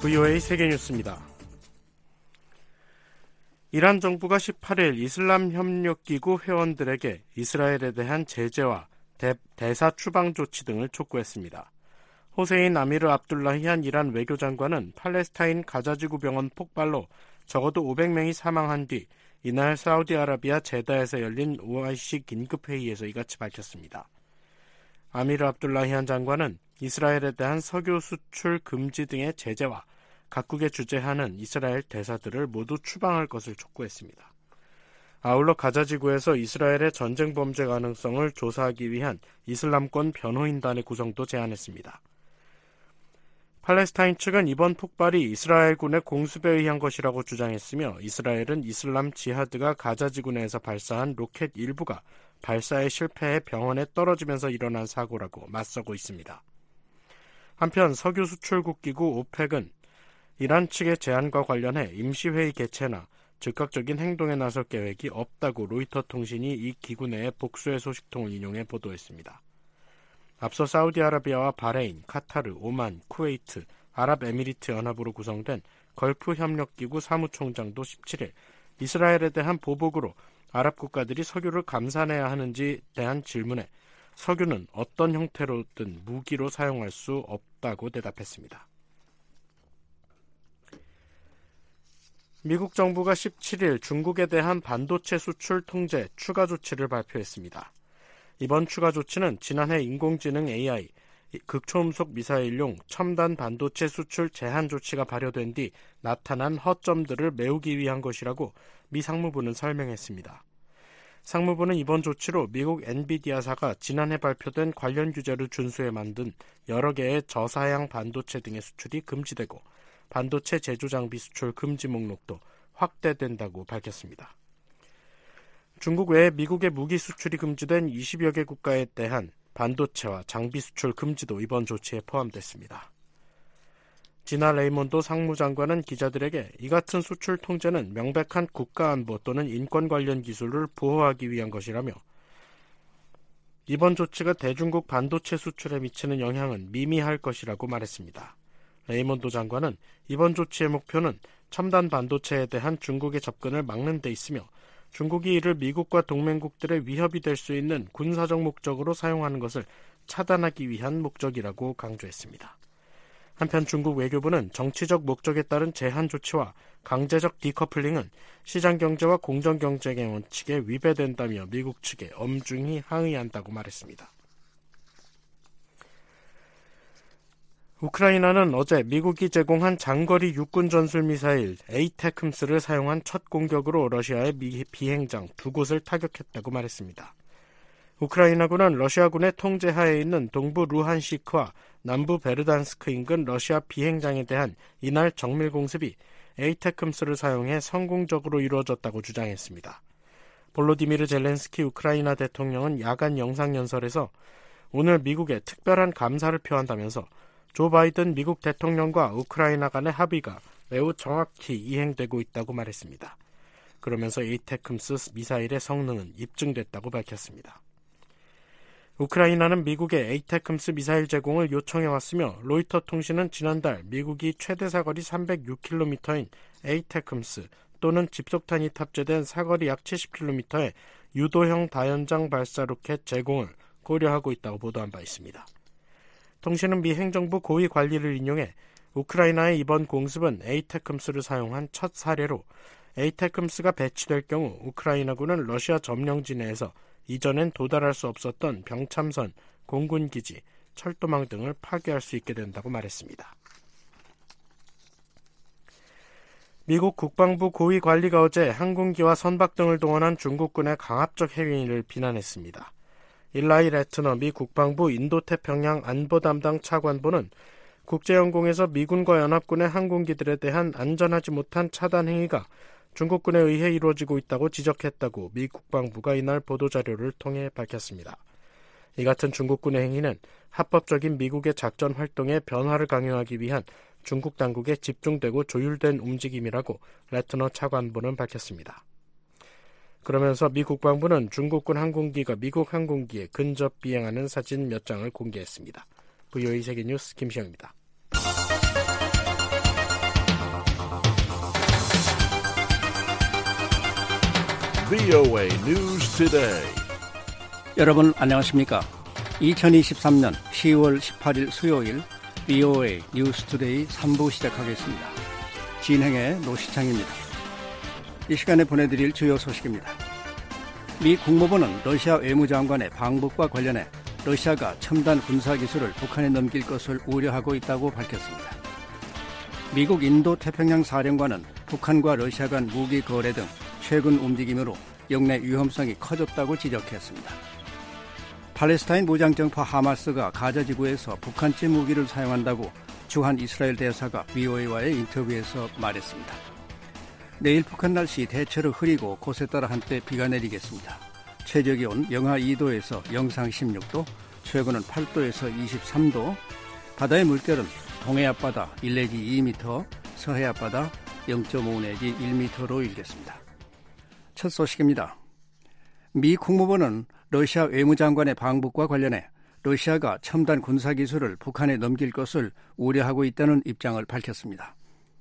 VOA 세계뉴스입니다. 이란 정부가 18일 이슬람협력기구 회원들에게 이스라엘에 대한 제재와 대사 추방 조치 등을 촉구했습니다. 호세인 아미르 압둘라히안 이란 외교장관은 팔레스타인 가자지구 병원 폭발로 적어도 500명이 사망한 뒤 이날 사우디아라비아 제다에서 열린 OIC 긴급회의에서 이같이 밝혔습니다. 아미르 압둘라히안 장관은 이스라엘에 대한 석유 수출 금지 등의 제재와 각국에 주재하는 이스라엘 대사들을 모두 추방할 것을 촉구했습니다. 아울러 가자지구에서 이스라엘의 전쟁 범죄 가능성을 조사하기 위한 이슬람권 변호인단의 구성도 제안했습니다. 팔레스타인 측은 이번 폭발이 이스라엘군의 공습에 의한 것이라고 주장했으며 이스라엘은 이슬람 지하드가 가자지구 내에서 발사한 로켓 일부가 발사에 실패해 병원에 떨어지면서 일어난 사고라고 맞서고 있습니다. 한편 석유 수출국 기구 오펙은 이란 측의 제안과 관련해 임시회의 개최나 즉각적인 행동에 나설 계획이 없다고 로이터 통신이 이 기구 내의 복수의 소식통을 인용해 보도했습니다. 앞서 사우디아라비아와 바레인, 카타르, 오만, 쿠웨이트, 아랍에미리트 연합으로 구성된 걸프협력기구 사무총장도 17일 이스라엘에 대한 보복으로 아랍 국가들이 석유를 감산해야 하는지에 대한 질문에 석유는 어떤 형태로든 무기로 사용할 수 없다고 대답했습니다. 미국 정부가 17일 중국에 대한 반도체 수출 통제 추가 조치를 발표했습니다. 이번 추가 조치는 지난해 인공지능 AI, 극초음속 미사일용 첨단 반도체 수출 제한 조치가 발효된 뒤 나타난 허점들을 메우기 위한 것이라고 미 상무부는 설명했습니다. 상무부는 이번 조치로 미국 엔비디아사가 지난해 발표된 관련 규제를 준수해 만든 여러 개의 저사양 반도체 등의 수출이 금지되고 반도체 제조 장비 수출 금지 목록도 확대된다고 밝혔습니다. 중국 외에 미국의 무기 수출이 금지된 20여 개 국가에 대한 반도체와 장비 수출 금지도 이번 조치에 포함됐습니다. 지나 레이몬도 상무장관은 기자들에게 이 같은 수출 통제는 명백한 국가안보 또는 인권 관련 기술을 보호하기 위한 것이라며 이번 조치가 대중국 반도체 수출에 미치는 영향은 미미할 것이라고 말했습니다. 레이몬도 장관은 이번 조치의 목표는 첨단 반도체에 대한 중국의 접근을 막는 데 있으며 중국이 이를 미국과 동맹국들의 위협이 될 수 있는 군사적 목적으로 사용하는 것을 차단하기 위한 목적이라고 강조했습니다. 한편 중국 외교부는 정치적 목적에 따른 제한 조치와 강제적 디커플링은 시장경제와 공정경쟁의 원칙에 위배된다며 미국 측에 엄중히 항의한다고 말했습니다. 우크라이나는 어제 미국이 제공한 장거리 육군 전술 미사일 에이테크스를 사용한 첫 공격으로 러시아의 비행장 2곳을 타격했다고 말했습니다. 우크라이나군은 러시아군의 통제하에 있는 동부 루한시크와 남부 베르단스크 인근 러시아 비행장에 대한 이날 정밀 공습이 에이테크스를 사용해 성공적으로 이루어졌다고 주장했습니다. 볼로디미르 젤렌스키 우크라이나 대통령은 야간 영상연설에서 오늘 미국에 특별한 감사를 표한다면서 조 바이든 미국 대통령과 우크라이나 간의 합의가 매우 정확히 이행되고 있다고 말했습니다. 그러면서 에이테크스 미사일의 성능은 입증됐다고 밝혔습니다. 우크라이나는 미국의 에이테크스 미사일 제공을 요청해왔으며 로이터 통신은 지난달 미국이 최대 사거리 306km인 에이테크스 또는 집속탄이 탑재된 사거리 약 70km의 유도형 다연장 발사 로켓 제공을 고려하고 있다고 보도한 바 있습니다. 통신은 미 행정부 고위 관리를 인용해 우크라이나의 이번 공습은 에이테크스를 사용한 첫 사례로 에이테크스가 배치될 경우 우크라이나군은 러시아 점령지 내에서 이전엔 도달할 수 없었던 병참선, 공군기지, 철도망 등을 파괴할 수 있게 된다고 말했습니다. 미국 국방부 고위 관리가 어제 항공기와 선박 등을 동원한 중국군의 강압적 행위를 비난했습니다. 일라이 레트너 미 국방부 인도태평양 안보 담당 차관보는 국제연공에서 미군과 연합군의 항공기들에 대한 안전하지 못한 차단 행위가 중국군에 의해 이루어지고 있다고 지적했다고 미 국방부가 이날 보도자료를 통해 밝혔습니다. 이 같은 중국군의 행위는 합법적인 미국의 작전 활동에 변화를 강요하기 위한 중국 당국의 집중되고 조율된 움직임이라고 레트너 차관보는 밝혔습니다. 그러면서 미 국방부는 중국군 항공기가 미국 항공기에 근접 비행하는 사진 몇 장을 공개했습니다. VOA 세계뉴스 김시영입니다. VOA News Today. 여러분 안녕하십니까? 2023년 10월 18일 수요일 VOA News Today 3부 시작하겠습니다. 진행의 노시창입니다. 이 시간에 보내드릴 주요 소식입니다. 미 국무부는 러시아 외무장관의 방북과 관련해 러시아가 첨단 군사기술을 북한에 넘길 것을 우려하고 있다고 밝혔습니다. 미국 인도태평양 사령관은 북한과 러시아 간 무기 거래 등 최근 움직임으로 영내 위험성이 커졌다고 지적했습니다. 팔레스타인 무장정파 하마스가 가자지구에서 북한제 무기를 사용한다고 주한 이스라엘 대사가 VOA와의 인터뷰에서 말했습니다. 내일 북한 날씨 대체로 흐리고 곳에 따라 한때 비가 내리겠습니다. 최저기온 영하 2도에서 영상 16도, 최고는 8도에서 23도, 바다의 물결은 동해 앞바다 1 내지 2m, 서해 앞바다 0.5 내지 1m로 일겠습니다. 첫 소식입니다. 미 국무부는 러시아 외무장관의 방북과 관련해 러시아가 첨단 군사기술을 북한에 넘길 것을 우려하고 있다는 입장을 밝혔습니다.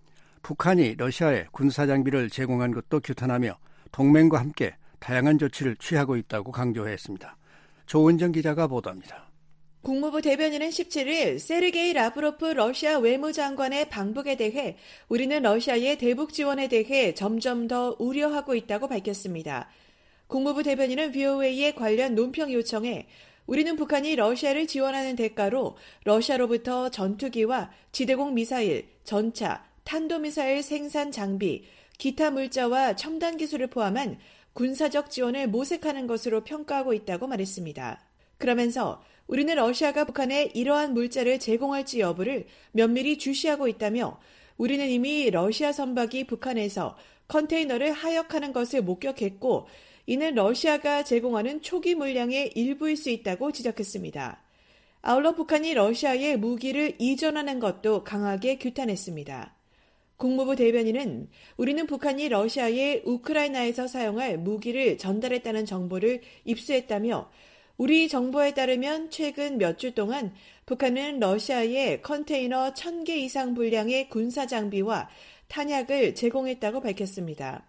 북한이 러시아에 군사장비를 제공한 것도 규탄하며 동맹과 함께 다양한 조치를 취하고 있다고 강조했습니다. 조은정 기자가 보도합니다. 국무부 대변인은 17일 세르게이 라브로프 러시아 외무장관의 방북에 대해 우리는 러시아의 대북 지원에 대해 점점 더 우려하고 있다고 밝혔습니다. 국무부 대변인은 VOA의 관련 논평 요청에 우리는 북한이 러시아를 지원하는 대가로 러시아로부터 전투기와 지대공 미사일, 전차, 탄도미사일 생산 장비, 기타 물자와 첨단 기술을 포함한 군사적 지원을 모색하는 것으로 평가하고 있다고 말했습니다. 그러면서 우리는 러시아가 북한에 이러한 물자를 제공할지 여부를 면밀히 주시하고 있다며 우리는 이미 러시아 선박이 북한에서 컨테이너를 하역하는 것을 목격했고 이는 러시아가 제공하는 초기 물량의 일부일 수 있다고 지적했습니다. 아울러 북한이 러시아에 무기를 이전하는 것도 강하게 규탄했습니다. 국무부 대변인은 우리는 북한이 러시아에 우크라이나에서 사용할 무기를 전달했다는 정보를 입수했다며 우리 정보에 따르면 최근 몇 주 동안 북한은 러시아에 컨테이너 1000개 이상 분량의 군사장비와 탄약을 제공했다고 밝혔습니다.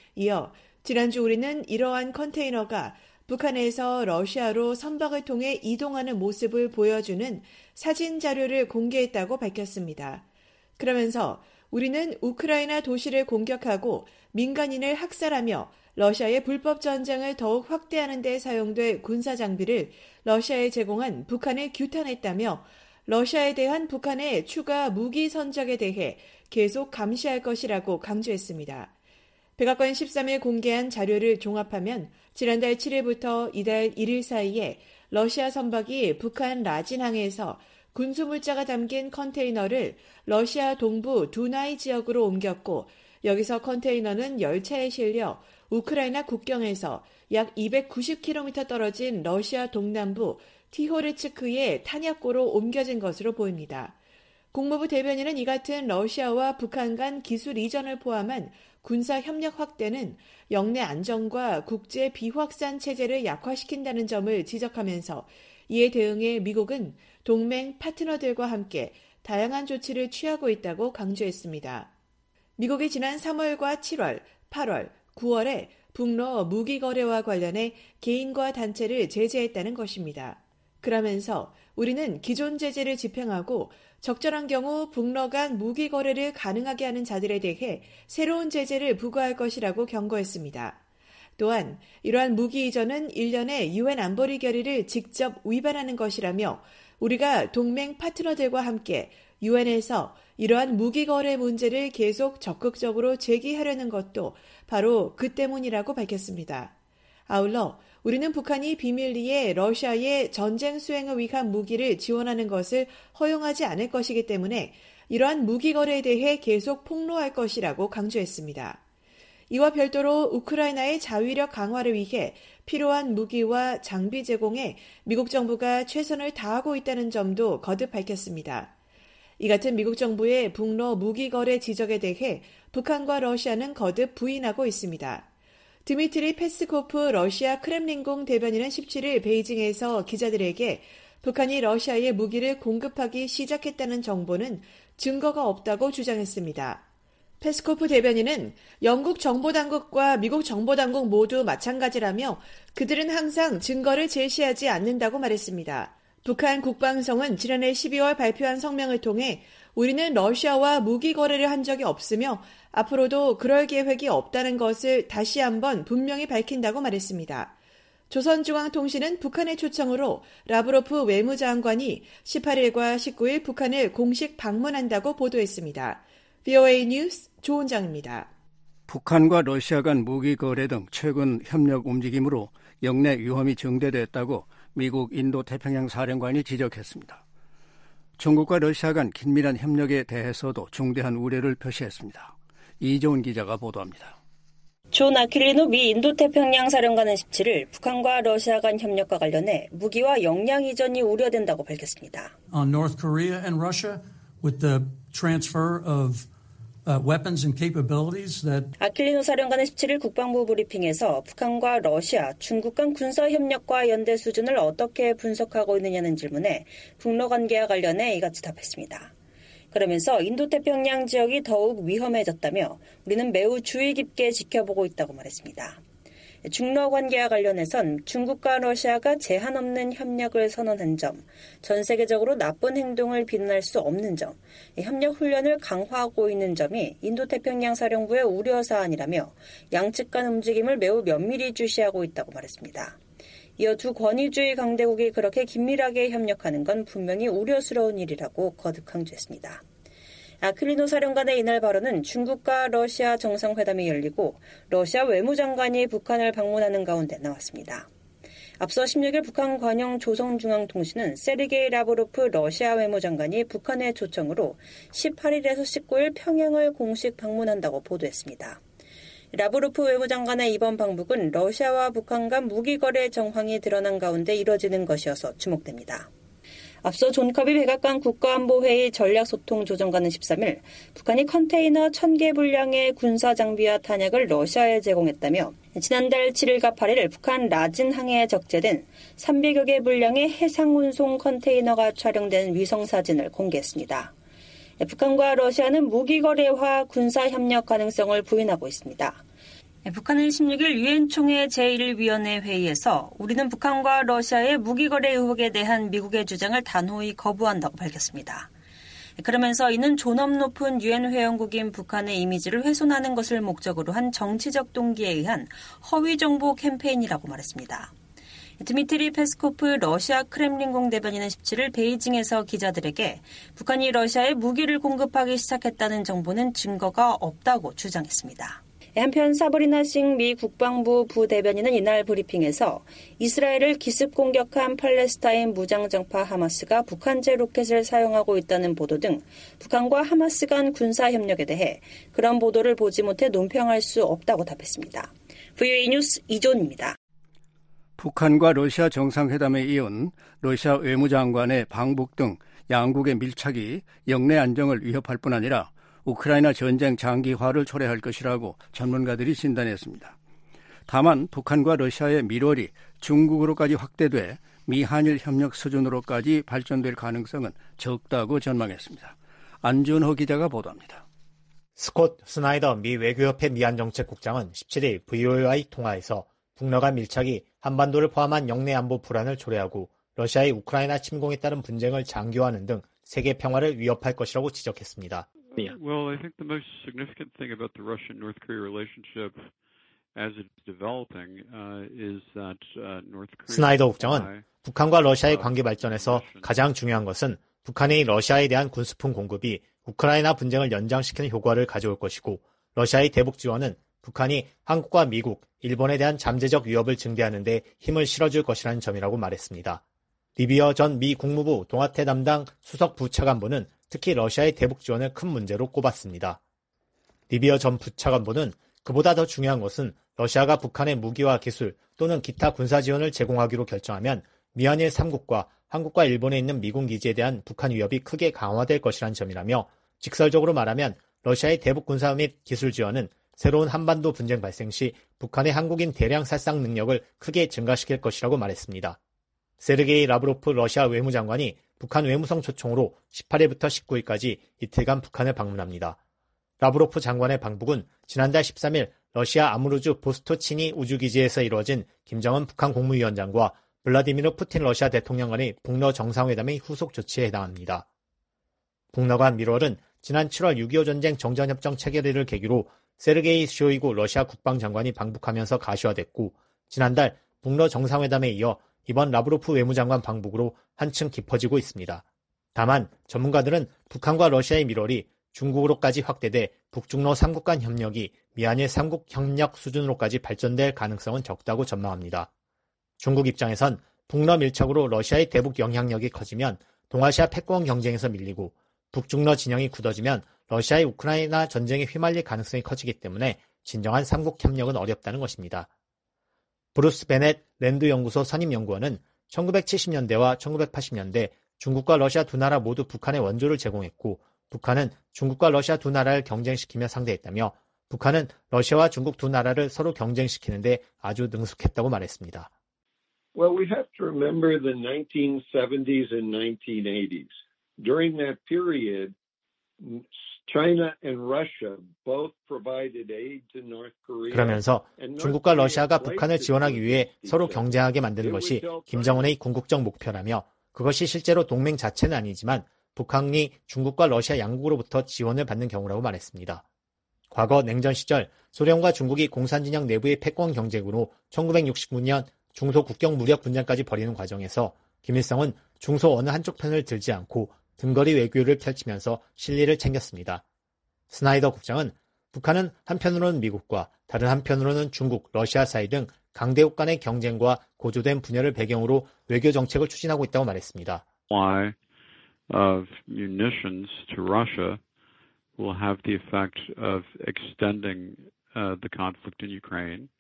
이어 지난주 우리는 이러한 컨테이너가 북한에서 러시아로 선박을 통해 이동하는 모습을 보여주는 사진 자료를 공개했다고 밝혔습니다. 그러면서 우리는 우크라이나 도시를 공격하고 민간인을 학살하며 러시아의 불법 전쟁을 더욱 확대하는 데 사용될 군사장비를 러시아에 제공한 북한을 규탄했다며 러시아에 대한 북한의 추가 무기 선적에 대해 계속 감시할 것이라고 강조했습니다. 백악관이 13일 공개한 자료를 종합하면 지난달 7일부터 이달 1일 사이에 러시아 선박이 북한 라진항에서 군수물자가 담긴 컨테이너를 러시아 동부 두나이 지역으로 옮겼고 여기서 컨테이너는 열차에 실려 우크라이나 국경에서 약 290km 떨어진 러시아 동남부 티호르츠크의 탄약고로 옮겨진 것으로 보입니다. 국무부 대변인은 이 같은 러시아와 북한 간 기술 이전을 포함한 군사 협력 확대는 영내 안정과 국제 비확산 체제를 약화시킨다는 점을 지적하면서 이에 대응해 미국은 동맹 파트너들과 함께 다양한 조치를 취하고 있다고 강조했습니다. 미국이 지난 3월과 7월, 8월, 9월에 북러 무기 거래와 관련해 개인과 단체를 제재했다는 것입니다. 그러면서 우리는 기존 제재를 집행하고 적절한 경우 북러 간 무기 거래를 가능하게 하는 자들에 대해 새로운 제재를 부과할 것이라고 경고했습니다. 또한 이러한 무기 이전은 일련의 유엔 안보리 결의를 직접 위반하는 것이라며 우리가 동맹 파트너들과 함께 유엔에서 이러한 무기 거래 문제를 계속 적극적으로 제기하려는 것도 바로 그 때문이라고 밝혔습니다. 아울러 우리는 북한이 비밀리에 러시아의 전쟁 수행을 위한 무기를 지원하는 것을 허용하지 않을 것이기 때문에 이러한 무기 거래에 대해 계속 폭로할 것이라고 강조했습니다. 이와 별도로 우크라이나의 자위력 강화를 위해 필요한 무기와 장비 제공에 미국 정부가 최선을 다하고 있다는 점도 거듭 밝혔습니다. 이 같은 미국 정부의 북러 무기 거래 지적에 대해 북한과 러시아는 거듭 부인하고 있습니다. 드미트리 페스코프 러시아 크렘린궁 대변인은 17일 베이징에서 기자들에게 북한이 러시아에 무기를 공급하기 시작했다는 정보는 증거가 없다고 주장했습니다. 페스코프 대변인은 영국 정보당국과 미국 정보당국 모두 마찬가지라며 그들은 항상 증거를 제시하지 않는다고 말했습니다. 북한 국방성은 지난해 12월 발표한 성명을 통해 우리는 러시아와 무기 거래를 한 적이 없으며 앞으로도 그럴 계획이 없다는 것을 다시 한번 분명히 밝힌다고 말했습니다. 조선중앙통신은 북한의 초청으로 라브로프 외무장관이 18일과 19일 북한을 공식 방문한다고 보도했습니다. VOA 뉴스 조은정입니다. 북한과 러시아 간 무기 거래 등 최근 협력 움직임으로 영내 위험이 증대됐다고 미국 인도태평양 사령관이 지적했습니다. 중국과 러시아 간 긴밀한 협력에 대해서도 중대한 우려를 표시했습니다. 이조은 기자가 보도합니다. 존 아킬리노 미 인도태평양 사령관은 17일 북한과 러시아 간 협력과 관련해 무기와 역량 이전이 우려된다고 밝혔습니다. On North Korea and Russia with the transfer of weapons and capabilities that 아킬리노 사령관은 17일 국방부 브리핑에서 북한과 러시아, 중국 간 군사 협력과 연대 수준을 어떻게 분석하고 있느냐는 질문에 북러 관계와 관련해 이같이 답했습니다. 그러면서 인도태평양 지역이 더욱 위험해졌다며 우리는 매우 주의 깊게 지켜보고 있다고 말했습니다. 중러 관계와 관련해선 중국과 러시아가 제한 없는 협력을 선언한 점, 전 세계적으로 나쁜 행동을 비난할 수 없는 점, 협력 훈련을 강화하고 있는 점이 인도태평양 사령부의 우려사안이라며 양측 간 움직임을 매우 면밀히 주시하고 있다고 말했습니다. 이어 두 권위주의 강대국이 그렇게 긴밀하게 협력하는 건 분명히 우려스러운 일이라고 거듭 강조했습니다. 아킬리노 사령관의 이날 발언은 중국과 러시아 정상회담이 열리고 러시아 외무장관이 북한을 방문하는 가운데 나왔습니다. 앞서 16일 북한 관영 조선중앙통신은 세르게이 라브로프 러시아 외무장관이 북한의 초청으로 18일에서 19일 평양을 공식 방문한다고 보도했습니다. 라브로프 외무장관의 이번 방북은 러시아와 북한 간 무기거래 정황이 드러난 가운데 이뤄지는 것이어서 주목됩니다. 앞서 존 커비 백악관 국가안보회의 전략소통조정관은 13일 북한이 컨테이너 1000개 분량의 군사장비와 탄약을 러시아에 제공했다며 지난달 7일과 8일 북한 라진항에 적재된 300여 개 분량의 해상운송 컨테이너가 촬영된 위성사진을 공개했습니다. 북한과 러시아는 무기거래와 군사협력 가능성을 부인하고 있습니다. 북한은 16일 유엔 총회 제1위원회 회의에서 우리는 북한과 러시아의 무기거래 의혹에 대한 미국의 주장을 단호히 거부한다고 밝혔습니다. 그러면서 이는 존엄 높은 유엔 회원국인 북한의 이미지를 훼손하는 것을 목적으로 한 정치적 동기에 의한 허위 정보 캠페인이라고 말했습니다. 드미트리 페스코프 러시아 크렘린궁 대변인은 17일 베이징에서 기자들에게 북한이 러시아에 무기를 공급하기 시작했다는 정보는 증거가 없다고 주장했습니다. 한편 사브리나 싱 미 국방부 부대변인은 이날 브리핑에서 이스라엘을 기습 공격한 팔레스타인 무장정파 하마스가 북한제 로켓을 사용하고 있다는 보도 등 북한과 하마스 간 군사협력에 대해 그런 보도를 보지 못해 논평할 수 없다고 답했습니다. VOA 뉴스 이존입니다. 북한과 러시아 정상회담에 이은 러시아 외무장관의 방북 등 양국의 밀착이 영내 안정을 위협할 뿐 아니라 우크라이나 전쟁 장기화를 초래할 것이라고 전문가들이 진단했습니다. 다만 북한과 러시아의 밀월이 중국으로까지 확대돼 미한일 협력 수준으로까지 발전될 가능성은 적다고 전망했습니다. 안준호 기자가 보도합니다. 스콧 스나이더 미 외교협회 미안정책국장은 17일 VOA와의 통화에서 북러 간 밀착이 한반도를 포함한 영내 안보 불안을 초래하고 러시아의 우크라이나 침공에 따른 분쟁을 장기화하는 등 세계 평화를 위협할 것이라고 지적했습니다. Well, I think the most significant thing about the Russian-North Korea relationship as it's developing is that North Korea. 스나이더 국장은 북한과 러시아의 관계 발전에서 가장 중요한 것은 북한의 러시아에 대한 군수품 공급이 우크라이나 분쟁을 연장시키는 효과를 가져올 것이고 러시아의 대북 지원은 북한이 한국과 미국, 일본에 대한 잠재적 위협을 증대하는 데 힘을 실어줄 것이라는 점이라고 말했습니다. 리비어 전 미 국무부 동아태 담당 수석 부차관보는 특히 러시아의 대북 지원을 큰 문제로 꼽았습니다. 리비어 전 부차관보는 그보다 더 중요한 것은 러시아가 북한의 무기와 기술 또는 기타 군사 지원을 제공하기로 결정하면 미한일 3국과 한국과 일본에 있는 미군 기지에 대한 북한 위협이 크게 강화될 것이라는 점이라며 직설적으로 말하면 러시아의 대북 군사 및 기술 지원은 새로운 한반도 분쟁 발생 시 북한의 한국인 대량 살상 능력을 크게 증가시킬 것이라고 말했습니다. 세르게이 라브로프 러시아 외무장관이 북한 외무성 초청으로 18일부터 19일까지 이틀간 북한을 방문합니다. 라브로프 장관의 방북은 지난달 13일 러시아 아무르주 보스토치니 우주기지에서 이루어진 김정은 북한 국무위원장과 블라디미르 푸틴 러시아 대통령 간의 북러 정상회담의 후속 조치에 해당합니다. 북러 간 밀월은 지난 7월 6.25 전쟁 정전협정 체결일을 계기로 세르게이 쇼이구 러시아 국방장관이 방북하면서 가시화됐고 지난달 북러 정상회담에 이어 이번 라브로프 외무장관 방북으로 한층 깊어지고 있습니다. 다만 전문가들은 북한과 러시아의 밀월이 중국으로까지 확대돼 북중러 3국 간 협력이 미한일 3국 협력 수준으로까지 발전될 가능성은 적다고 전망합니다. 중국 입장에선 북러 밀착으로 러시아의 대북 영향력이 커지면 동아시아 패권 경쟁에서 밀리고 북중러 진영이 굳어지면 러시아의 우크라이나 전쟁에 휘말릴 가능성이 커지기 때문에 진정한 3국 협력은 어렵다는 것입니다. 브루스 베넷 랜드 연구소 선임 연구원은 1970년대와 1980년대 중국과 러시아 두 나라 모두 북한에 원조를 제공했고 북한은 중국과 러시아 두 나라를 경쟁시키며 상대했다며 북한은 러시아와 중국 두 나라를 서로 경쟁시키는데 아주 능숙했다고 말했습니다. Well, we have to remember the 1970s and 1980s. During that period, China and Russia both provided aid to North Korea. 그러면서 중국과 러시아가 북한을 지원하기 위해 서로 경쟁하게 만드는 것이 김정은의 궁극적 목표라며 그것이 실제로 동맹 자체는 아니지만 북한이 중국과 러시아 양국으로부터 지원을 받는 경우라고 말했습니다. 과거 냉전 시절 소련과 중국이 공산진영 내부의 패권 경쟁으로 1969년 중소 국경 무력 분쟁까지 벌이는 과정에서 김일성은 중소 어느 한쪽 편을 들지 않고 등거리 외교를 펼치면서 실리를 챙겼습니다. 스나이더 국장은 북한은 한편으로는 미국과 다른 한편으로는 중국, 러시아 사이 등 강대국 간의 경쟁과 고조된 분열을 배경으로 외교 정책을 추진하고 있다고 말했습니다. Supply of munitions to Russia will have the effect of extending the conflict in Ukraine.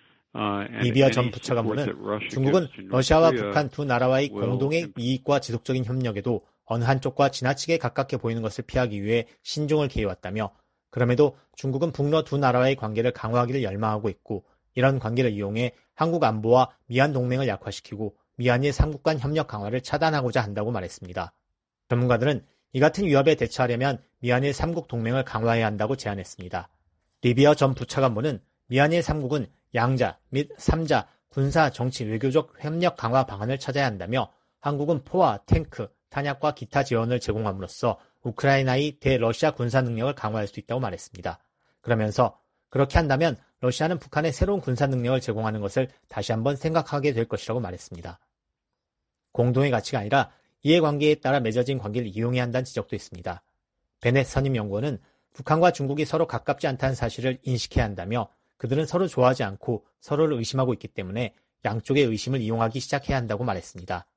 리비아 전 부차관보는 중국은 러시아와 북한 두 나라와의 공동의 이익과 지속적인 협력에도 어느 한쪽과 지나치게 가깝게 보이는 것을 피하기 위해 신중을 기해왔다며 그럼에도 중국은 북러 두 나라와의 관계를 강화하기를 열망하고 있고 이런 관계를 이용해 한국 안보와 미한 동맹을 약화시키고 미한일 3국 간 협력 강화를 차단하고자 한다고 말했습니다. 전문가들은 이 같은 위협에 대처하려면 미한일 3국 동맹을 강화해야 한다고 제안했습니다. 리비아 전 부차관보는 미한일 3국은 양자 및 3자 군사, 정치, 외교적 협력 강화 방안을 찾아야 한다며 한국은 포와 탱크, 탄약과 기타 지원을 제공함으로써 우크라이나의 대러시아 군사 능력을 강화할 수 있다고 말했습니다. 그러면서 그렇게 한다면 러시아는 북한에 새로운 군사 능력을 제공하는 것을 다시 한번 생각하게 될 것이라고 말했습니다. 공동의 가치가 아니라 이해관계에 따라 맺어진 관계를 이용해야 한다는 지적도 있습니다. 베넷 선임 연구원은 북한과 중국이 서로 가깝지 않다는 사실을 인식해야 한다며 그들은 서로 좋아하지 않고 서로를 의심하고 있기 때문에 양쪽의 의심을 이용하기 시작해야 한다고 말했습니다.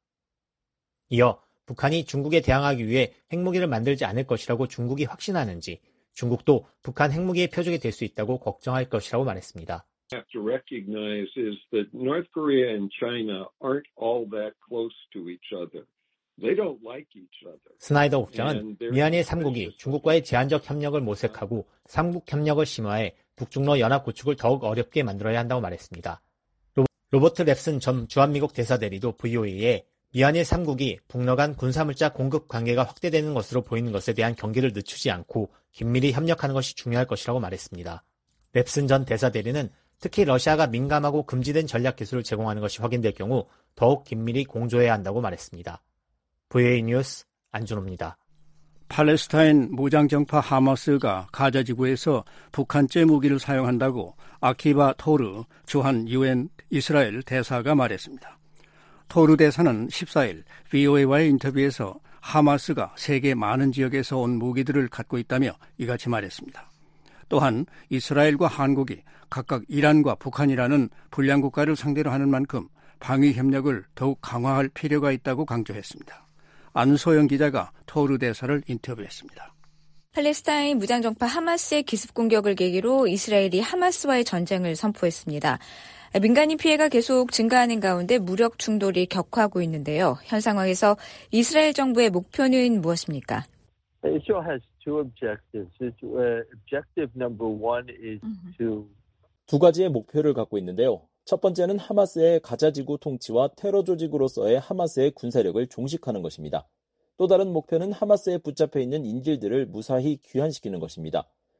이어 북한이 중국에 대항하기 위해 핵무기를 만들지 않을 것이라고 중국이 확신하는지 중국도 북한 핵무기의 표적이 될 수 있다고 걱정할 것이라고 말했습니다. Have to recognize is that North Korea and China aren't all that close to each other. They don't like each other. 스나이더 국장은 미한일 3국이 중국과의 제한적 협력을 모색하고 3국 협력을 심화해 북중러 연합 구축을 더욱 어렵게 만들어야 한다고 말했습니다. 로버트 랩슨 전 주한미국 대사대리도 VOA에 미한일 3국이 북러 간 군사물자 공급 관계가 확대되는 것으로 보이는 것에 대한 경계를 늦추지 않고 긴밀히 협력하는 것이 중요할 것이라고 말했습니다. 랩슨 전 대사대리는 특히 러시아가 민감하고 금지된 전략기술을 제공하는 것이 확인될 경우 더욱 긴밀히 공조해야 한다고 말했습니다. VOA 뉴스 안준호입니다. 팔레스타인 무장정파 하마스가 가자 지구에서 북한제 무기를 사용한다고 아키바 토르 주한 UN 이스라엘 대사가 말했습니다. 토르 대사는 14일 VOA와의 인터뷰에서 하마스가 세계 많은 지역에서 온 무기들을 갖고 있다며 이같이 말했습니다. 또한 이스라엘과 한국이 각각 이란과 북한이라는 불량 국가를 상대로 하는 만큼 방위 협력을 더욱 강화할 필요가 있다고 강조했습니다. 안소영 기자가 토르 대사를 인터뷰했습니다. 팔레스타인 무장정파 하마스의 기습 공격을 계기로 이스라엘이 하마스와의 전쟁을 선포했습니다. 민간인 피해가 계속 증가하는 가운데 무력 충돌이 격화하고 있는데요. 현 상황에서 이스라엘 정부의 목표는 무엇입니까? Israel has two objectives. Objective number one is to 두 가지의 목표를 갖고 있는데요. 첫 번째는 하마스의 가자지구 통치와 테러 조직으로서의 하마스의 군사력을 종식하는 것입니다. 또 다른 목표는 하마스에 붙잡혀 있는 인질들을 무사히 귀환시키는 것입니다.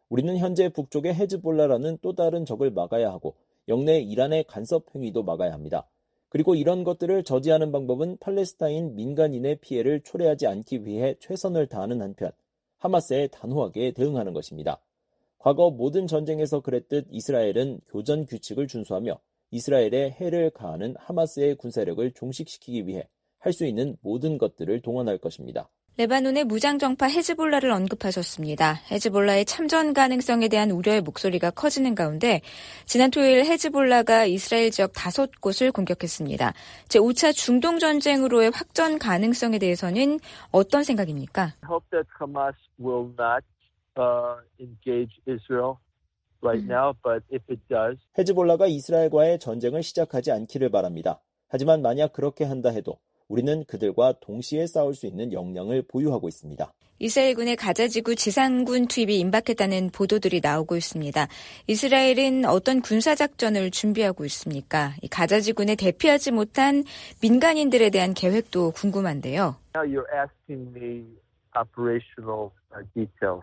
우리는 현재 북쪽의 헤즈볼라라는 또 다른 적을 막아야 하고 영내 이란의 간섭 행위도 막아야 합니다. 그리고 이런 것들을 저지하는 방법은 팔레스타인 민간인의 피해를 초래하지 않기 위해 최선을 다하는 한편 하마스에 단호하게 대응하는 것입니다. 과거 모든 전쟁에서 그랬듯 이스라엘은 교전 규칙을 준수하며 이스라엘에 해를 가하는 하마스의 군사력을 종식시키기 위해 할 수 있는 모든 것들을 동원할 것입니다. 레바논의 무장정파 헤즈볼라를 언급하셨습니다. 헤즈볼라의 참전 가능성에 대한 우려의 목소리가 커지는 가운데 지난 토요일 헤즈볼라가 이스라엘 지역 5곳을 공격했습니다. 제5차 중동전쟁으로의 확전 가능성에 대해서는 어떤 생각입니까? I hope that Hamas will not engage Israel right now, but if it does, 헤즈볼라가 이스라엘과의 전쟁을 시작하지 않기를 바랍니다. 하지만 만약 그렇게 한다 해도 우리는 그들과 동시에 싸울 수 있는 역량을 보유하고 있습니다. 이스라엘군의 가자지구 지상군 투입이 임박했다는 보도들이 나오고 있습니다. 이스라엘은 어떤 군사작전을 준비하고 있습니까? 이 가자지군에 대피하지 못한 민간인들에 대한 계획도 궁금한데요. now you're asking me operational details.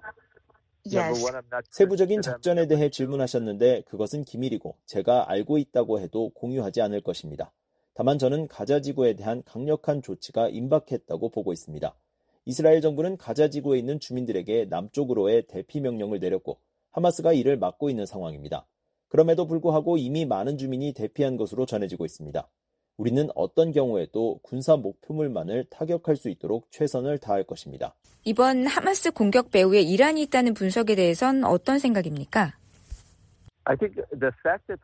세부적인 작전에 대해 질문하셨는데 그것은 기밀이고 제가 알고 있다고 해도 공유하지 않을 것입니다. 다만 저는 가자지구에 대한 강력한 조치가 임박했다고 보고 있습니다. 이스라엘 정부는 가자지구에 있는 주민들에게 남쪽으로의 대피 명령을 내렸고 하마스가 이를 막고 있는 상황입니다. 그럼에도 불구하고 이미 많은 주민이 대피한 것으로 전해지고 있습니다. 우리는 어떤 경우에도 군사 목표물만을 타격할 수 있도록 최선을 다할 것입니다. 이번 하마스 공격 배후에 이란이 있다는 분석에 대해선 어떤 생각입니까? I think the fact that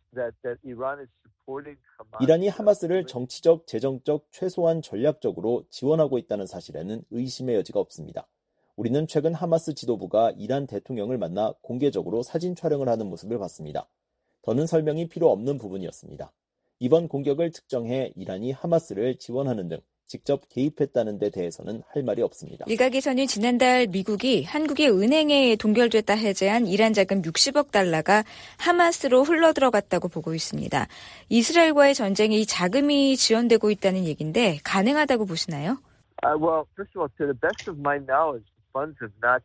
Iran is supporting Hamas. 이란이 하마스를 정치적, 재정적, 최소한 전략적으로 지원하고 있다는 사실에는 의심의 여지가 없습니다. 우리는 최근 하마스 지도부가 이란 대통령을 만나 공개적으로 사진 촬영을 하는 모습을 봤습니다. 더는 설명이 필요 없는 부분이었습니다. 이번 공격을 특정해 이란이 하마스를 지원하는 등 직접 개입했다는 데 대해서는 할 말이 없습니다. 일각에서는 지난달 미국이 한국의 은행에 동결됐다 해제한 이란 자금 60억 달러가 하마스로 흘러들어갔다고 보고 있습니다. 이스라엘과의 전쟁에 이 자금이 지원되고 있다는 얘기인데 가능하다고 보시나요? Well, first of all, to the best of my knowledge, funds have not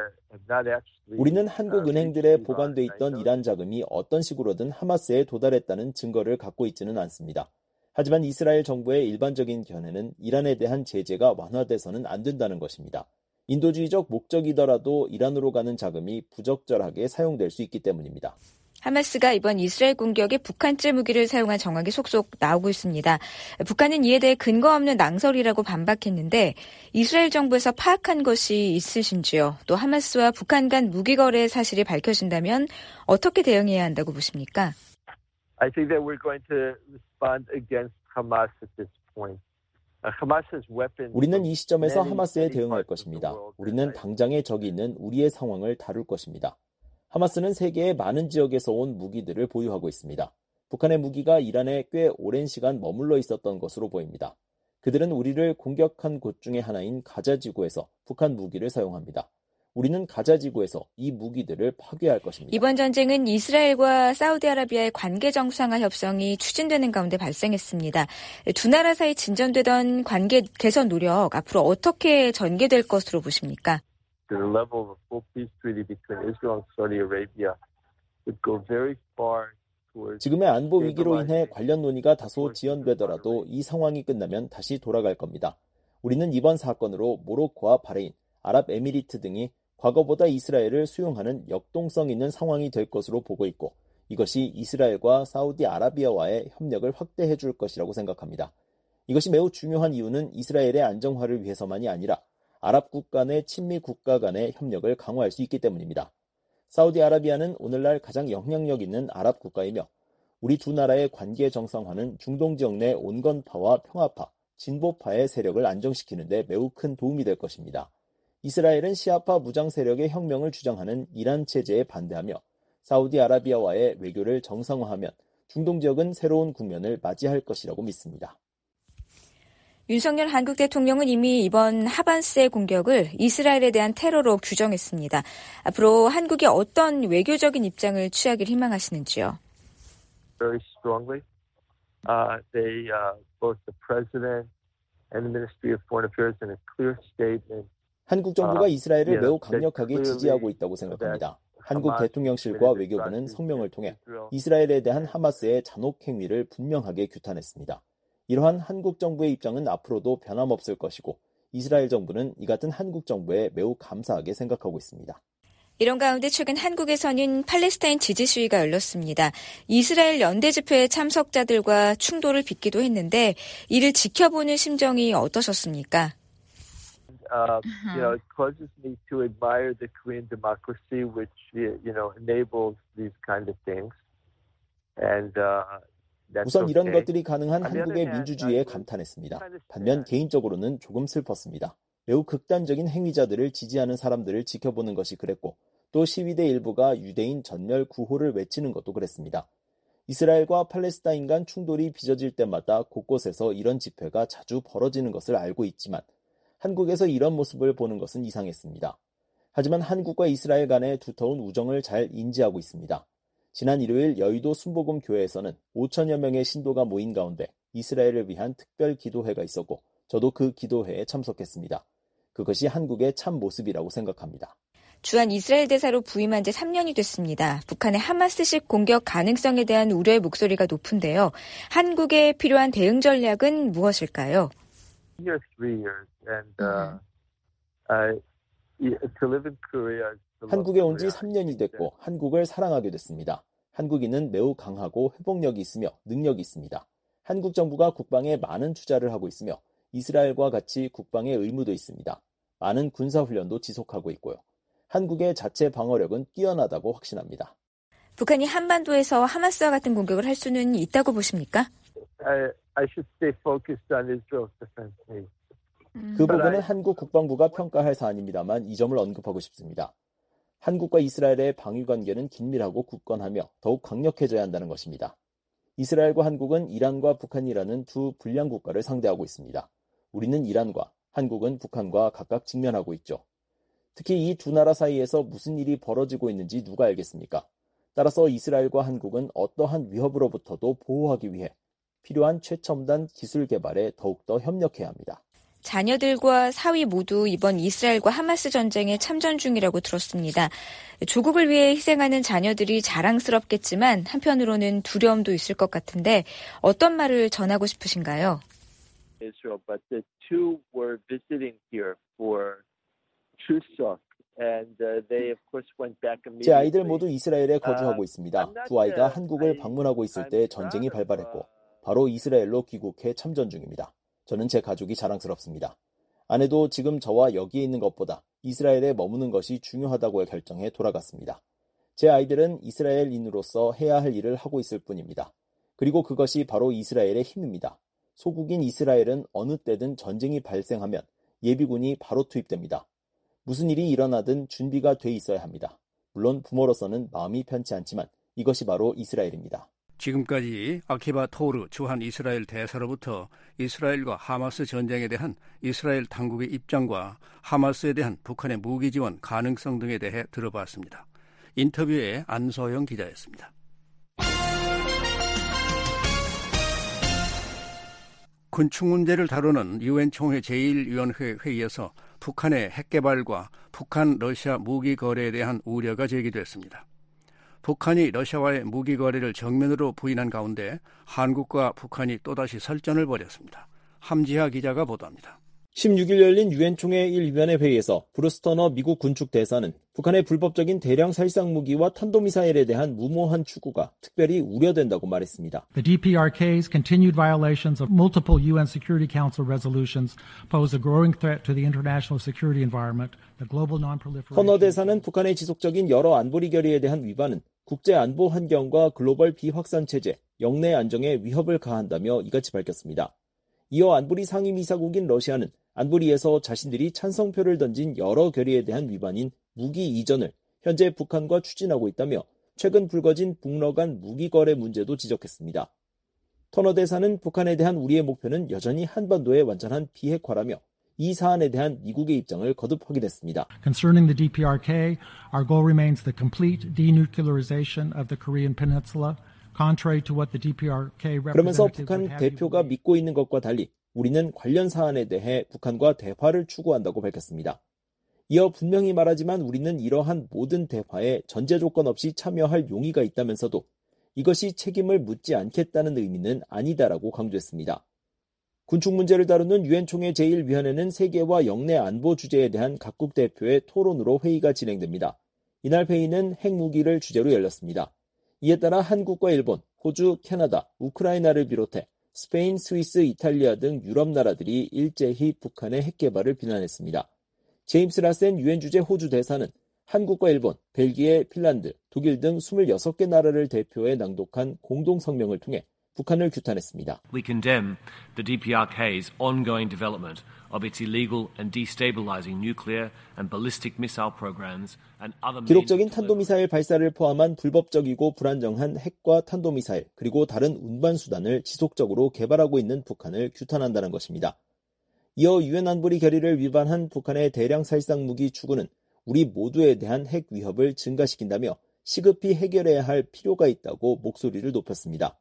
actually. 우리는 한국 은행들에 보관돼 있던 이란 자금이 어떤 식으로든 하마스에 도달했다는 증거를 갖고 있지는 않습니다. 하지만 이스라엘 정부의 일반적인 견해는 이란에 대한 제재가 완화돼서는 안 된다는 것입니다. 인도주의적 목적이더라도 이란으로 가는 자금이 부적절하게 사용될 수 있기 때문입니다. 하마스가 이번 이스라엘 공격에 북한제 무기를 사용한 정황이 속속 나오고 있습니다. 북한은 이에 대해 근거 없는 낭설이라고 반박했는데 이스라엘 정부에서 파악한 것이 있으신지요? 또 하마스와 북한 간 무기 거래 사실이 밝혀진다면 어떻게 대응해야 한다고 보십니까? I think that we're going to respond against Hamas at this point. Hamas has weapons. 우리는 이 시점에서 하마스에 대응할 것입니다. 우리는 당장의 적이 있는 우리의 상황을 다룰 것입니다. 하마스는 세계의 많은 지역에서 온 무기들을 보유하고 있습니다. 북한의 무기가 이란에 꽤 오랜 시간 머물러 있었던 것으로 보입니다. 그들은 우리를 공격한 곳 중에 하나인 가자지구에서 북한 무기를 사용합니다. 우리는 가자지구에서 이 무기들을 파괴할 것입니다. 이번 전쟁은 이스라엘과 사우디아라비아의 관계 정상화 협상이 추진되는 가운데 발생했습니다. 두 나라 사이 진전되던 관계 개선 노력 앞으로 어떻게 전개될 것으로 보십니까? The level of a full peace treaty between Israel and Saudi Arabia would go very far. 지금의 안보 위기로 인해 관련 논의가 다소 지연되더라도 이 상황이 끝나면 다시 돌아갈 겁니다. 우리는 이번 사건으로 모로코와 바레인, 아랍에미리트 등이 과거보다 이스라엘을 수용하는 역동성 있는 상황이 될 것으로 보고 있고 이것이 이스라엘과 사우디아라비아와의 협력을 확대해 줄 것이라고 생각합니다. 이것이 매우 중요한 이유는 이스라엘의 안정화를 위해서만이 아니라 아랍 국가 내 친미 국가 간의 협력을 강화할 수 있기 때문입니다. 사우디아라비아는 오늘날 가장 영향력 있는 아랍 국가이며 우리 두 나라의 관계 정상화는 중동 지역 내 온건파와 평화파, 진보파의 세력을 안정시키는 데 매우 큰 도움이 될 것입니다. 이스라엘은 시아파 무장 세력의 혁명을 주장하는 이란 체제에 반대하며 사우디아라비아와의 외교를 정상화하면 중동 지역은 새로운 국면을 맞이할 것이라고 믿습니다. 윤석열 한국 대통령은 이미 이번 하마스의 공격을 이스라엘에 대한 테러로 규정했습니다. 앞으로 한국이 어떤 외교적인 입장을 취하길 희망하시는지요? Very strongly. Both the president and the Ministry of Foreign Affairs in a clear statement 한국 정부가 이스라엘을 매우 강력하게 지지하고 있다고 생각합니다. 한국 대통령실과 외교부는 성명을 통해 이스라엘에 대한 하마스의 잔혹 행위를 분명하게 규탄했습니다. 이러한 한국 정부의 입장은 앞으로도 변함없을 것이고 이스라엘 정부는 이 같은 한국 정부에 매우 감사하게 생각하고 있습니다. 이런 가운데 최근 한국에서는 팔레스타인 지지 시위가 열렸습니다. 이스라엘 연대 집회 참석자들과 충돌을 빚기도 했는데 이를 지켜보는 심정이 어떠셨습니까? It causes me to admire the Korean democracy, which enables these kind of things. And 우선 이런 것들이 가능한 한국의 민주주의에 감탄했습니다. 반면 개인적으로는 조금 슬펐습니다. 매우 극단적인 행위자들을 지지하는 사람들을 지켜보는 것이 그랬고 또 시위대 일부가 유대인 전멸 구호를 외치는 것도 그랬습니다. 이스라엘과 팔레스타인 간 충돌이 빚어질 때마다 곳곳에서 이런 집회가 자주 벌어지는 것을 알고 있지만 한국에서 이런 모습을 보는 것은 이상했습니다. 하지만 한국과 이스라엘 간의 두터운 우정을 잘 인지하고 있습니다. 지난 일요일 여의도 순복음 교회에서는 5천여 명의 신도가 모인 가운데 이스라엘을 위한 특별 기도회가 있었고 저도 그 기도회에 참석했습니다. 그것이 한국의 참 모습이라고 생각합니다. 주한 이스라엘 대사로 부임한 지 3년이 됐습니다. 북한의 하마스식 공격 가능성에 대한 우려의 목소리가 높은데요. 한국에 필요한 대응 전략은 무엇일까요? 한국에 온 지 3년이 됐고 한국을 사랑하게 됐습니다. 한국인은 매우 강하고 회복력이 있으며 능력이 있습니다. 한국 정부가 국방에 많은 투자를 하고 있으며 이스라엘과 같이 국방의 의무도 있습니다. 많은 군사훈련도 지속하고 있고요. 한국의 자체 방어력은 뛰어나다고 확신합니다. 북한이 한반도에서 하마스와 같은 공격을 할 수는 있다고 보십니까? I should stay focused on Israel's defense needs. 그 부분은 한국 국방부가 평가할 사안입니다만 이 점을 언급하고 싶습니다. 한국과 이스라엘의 방위 관계는 긴밀하고 굳건하며 더욱 강력해져야 한다는 것입니다. 이스라엘과 한국은 이란과 북한이라는 두 불량 국가를 상대하고 있습니다. 우리는 이란과 한국은 북한과 각각 직면하고 있죠. 특히 이 두 나라 사이에서 무슨 일이 벌어지고 있는지 누가 알겠습니까? 따라서 이스라엘과 한국은 어떠한 위협으로부터도 보호하기 위해 필요한 최첨단 기술 개발에 더욱더 협력해야 합니다. 자녀들과 사위 모두 이번 이스라엘과 하마스 전쟁에 참전 중이라고 들었습니다. 조국을 위해 희생하는 자녀들이 자랑스럽겠지만 한편으로는 두려움도 있을 것 같은데 어떤 말을 전하고 싶으신가요? Israel, but the two were visiting here for Chuseok, and they of course went back immediately. 제 아이들 모두 이스라엘에 거주하고 있습니다. 두 아이가 한국을 방문하고 있을 때 전쟁이 발발했고 바로 이스라엘로 귀국해 참전 중입니다. 저는 제 가족이 자랑스럽습니다. 아내도 지금 저와 여기에 있는 것보다 이스라엘에 머무는 것이 중요하다고 결정해 돌아갔습니다. 제 아이들은 이스라엘인으로서 해야 할 일을 하고 있을 뿐입니다. 그리고 그것이 바로 이스라엘의 힘입니다. 소국인 이스라엘은 어느 때든 전쟁이 발생하면 예비군이 바로 투입됩니다. 무슨 일이 일어나든 준비가 돼 있어야 합니다. 물론 부모로서는 마음이 편치 않지만 이것이 바로 이스라엘입니다. 지금까지 아키바 토르 주한 이스라엘 대사로부터 이스라엘과 하마스 전쟁에 대한 이스라엘 당국의 입장과 하마스에 대한 북한의 무기 지원 가능성 등에 대해 들어봤습니다. 인터뷰에 안소영 기자였습니다. 군축 문제를 다루는 유엔 총회 제1위원회 회의에서 북한의 핵 개발과 북한 러시아 무기 거래에 대한 우려가 제기됐습니다. 북한이 러시아와의 무기 거래를 정면으로 부인한 가운데 한국과 북한이 또다시 설전을 벌였습니다. 함지하 기자가 보도합니다. 16일 열린 유엔 총회 1위원회 회의에서 브루스 터너 미국 군축 대사는 북한의 불법적인 대량 살상 무기와 탄도미사일에 대한 무모한 추구가 특별히 우려된다고 말했습니다. The DPRK's continued violations of multiple UN Security Council resolutions pose a growing threat to the international security environment. The global non-proliferation. 터너 대사는 북한의 지속적인 여러 안보리 결의에 대한 위반은 국제 안보 환경과 글로벌 비확산 체제, 영내 안정에 위협을 가한다며 이같이 밝혔습니다. 이어 안보리 상임이사국인 러시아는 안보리에서 자신들이 찬성표를 던진 여러 결의에 대한 위반인 무기 이전을 현재 북한과 추진하고 있다며 최근 불거진 북러 간 무기 거래 문제도 지적했습니다. 터너 대사는 북한에 대한 우리의 목표는 여전히 한반도의 완전한 비핵화라며 이 사안에 대한 미국의 입장을 거듭 확인했습니다. Concerning the DPRK, our goal remains the complete denuclearization of the Korean Peninsula. Contrary to what the DPRK 그러면서 북한 대표가 믿고 있는 것과 달리 우리는 관련 사안에 대해 북한과 대화를 추구한다고 밝혔습니다. 이어 분명히 말하지만 우리는 이러한 모든 대화에 전제 조건 없이 참여할 용의가 있다면서도 이것이 책임을 묻지 않겠다는 의미는 아니다라고 강조했습니다. 군축 문제를 다루는 유엔 총회 제1위원회는 세계와 영내 안보 주제에 대한 각국 대표의 토론으로 회의가 진행됩니다. 이날 회의는 핵무기를 주제로 열렸습니다. 이에 따라 한국과 일본, 호주, 캐나다, 우크라이나를 비롯해 스페인, 스위스, 이탈리아 등 유럽 나라들이 일제히 북한의 핵 개발을 비난했습니다. 제임스 라센 유엔 주재 호주 대사는 한국과 일본, 벨기에, 핀란드, 독일 등 26개 나라를 대표해 낭독한 공동 성명을 통해 북한을 규탄했습니다. We condemn the DPRK's ongoing development of its illegal and destabilizing nuclear and ballistic missile programs and other 기록적인 탄도미사일 발사를 포함한 불법적이고 불안정한 핵과 탄도미사일 그리고 다른 운반 수단을 지속적으로 개발하고 있는 북한을 규탄한다는 것입니다. 이어 유엔 안보리 결의를 위반한 북한의 대량 살상 무기 추구는 우리 모두에 대한 핵 위협을 증가시킨다며 시급히 해결해야 할 필요가 있다고 목소리를 높였습니다.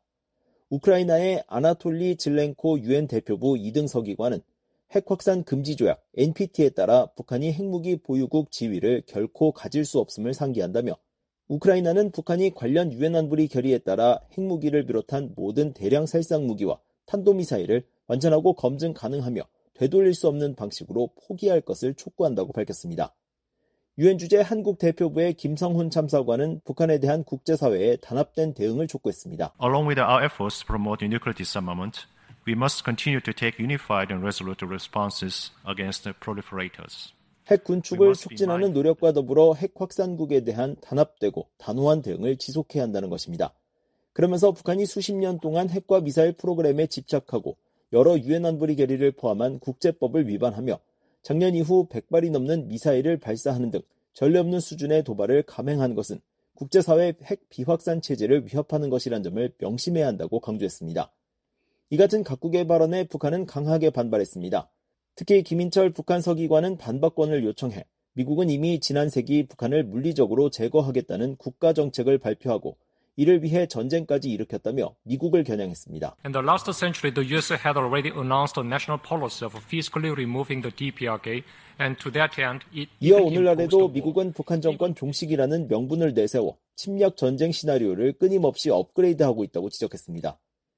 우크라이나의 아나톨리 질렌코 유엔 대표부 2등 서기관은 핵 확산 금지 조약 NPT에 따라 북한이 핵무기 보유국 지위를 결코 가질 수 없음을 상기한다며 우크라이나는 북한이 관련 유엔 안보리 결의에 따라 핵무기를 비롯한 모든 대량 살상 무기와 탄도미사일을 완전하고 검증 가능하며 되돌릴 수 없는 방식으로 포기할 것을 촉구한다고 밝혔습니다. 유엔 주재 한국 대표부의 김성훈 참사관은 북한에 대한 국제사회의 단합된 대응을 촉구했습니다. Along with our efforts to promote nuclear disarmament, we must continue to take unified and resolute responses against the proliferators. 핵 군축을 촉진하는 노력과 더불어 핵 확산국에 대한 단합되고 단호한 대응을 지속해야 한다는 것입니다. 그러면서 북한이 수십 년 동안 핵과 미사일 프로그램에 집착하고 여러 유엔 안보리 결의를 포함한 국제법을 위반하며 작년 이후 100발이 넘는 미사일을 발사하는 등 전례 없는 수준의 도발을 감행한 것은 국제사회 핵 비확산 체제를 위협하는 것이란 점을 명심해야 한다고 강조했습니다. 이 같은 각국의 발언에 북한은 강하게 반발했습니다. 특히 김인철 북한 서기관은 반박권을 요청해 미국은 이미 지난 세기 북한을 물리적으로 제거하겠다는 국가정책을 발표하고 이를 위해 전쟁까지 일으켰다며 미국을 겨냥했습니다. In the last century, the U.S. had already announced a national policy of physically removing the DPRK, and to that end, 이어 오늘날에도 미국은 북한 정권 종식이라는 명분을 내세워 침략 전쟁 시나리오를 끊임없이 업그레이드하고 있다고 지적했습니다.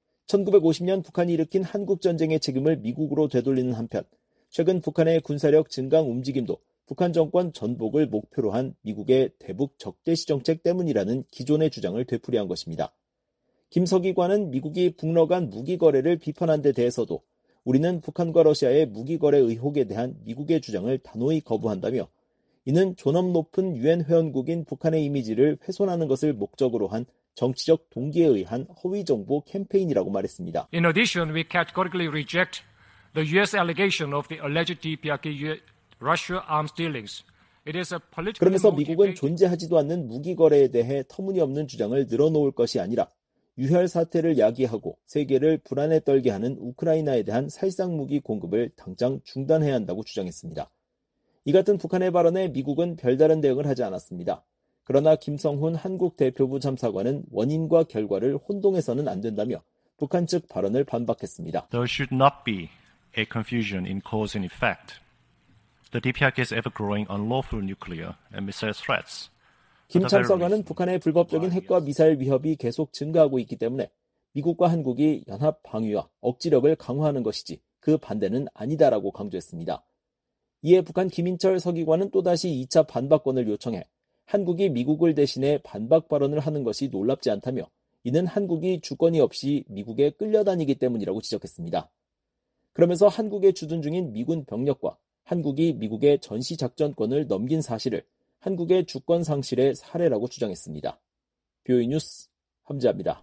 1950년 북한이 일으킨 한국전쟁의 책임을 미국으로 되돌리는 한편 최근 북한의 군사력 증강 움직임도 북한 정권 전복을 목표로 한 미국의 대북 적대시 정책 때문이라는 기존의 주장을 되풀이한 것입니다. 김 서기관은 미국이 북러 간 무기 거래를 비판한 데 대해서도 우리는 북한과 러시아의 무기 거래 의혹에 대한 미국의 주장을 단호히 거부한다며 이는 존엄 높은 유엔 회원국인 북한의 이미지를 훼손하는 것을 목적으로 한 정치적 동기에 의한 허위 정보 캠페인이라고 말했습니다. In addition, we categorically reject the U.S. allegation of the alleged DPRK Russia arms dealings. It is a politically 그러면서 미국은 존재하지도 않는 무기 거래에 대해 터무니없는 주장을 늘어놓을 것이 아니라 유혈 사태를 야기하고 세계를 불안에 떨게 하는 우크라이나에 대한 살상 무기 공급을 당장 중단해야 한다고 주장했습니다. 이 같은 북한의 발언에 미국은 별다른 대응을 하지 않았습니다. 그러나 김성훈 한국 대표부 참사관은 원인과 결과를 혼동해서는 안 된다며 북한 측 발언을 반박했습니다. There should not be a confusion in cause and effect. The DPRK's ever-growing unlawful nuclear and missile threats. 김 참사관은 북한의 불법적인 핵과 미사일 위협이 계속 증가하고 있기 때문에 미국과 한국이 연합 방위와 억지력을 강화하는 것이지 그 반대는 아니다라고 강조했습니다. 이에 북한 김인철 서기관은 또다시 2차 반박권을 요청해 한국이 미국을 대신해 반박 발언을 하는 것이 놀랍지 않다며 이는 한국이 주권이 없이 미국에 끌려다니기 때문이라고 지적했습니다. 그러면서 한국에 주둔 중인 미군 병력과 한국이 미국의 전시작전권을 넘긴 사실을 한국의 주권 상실의 사례라고 주장했습니다. BOE 뉴스 함지아입니다.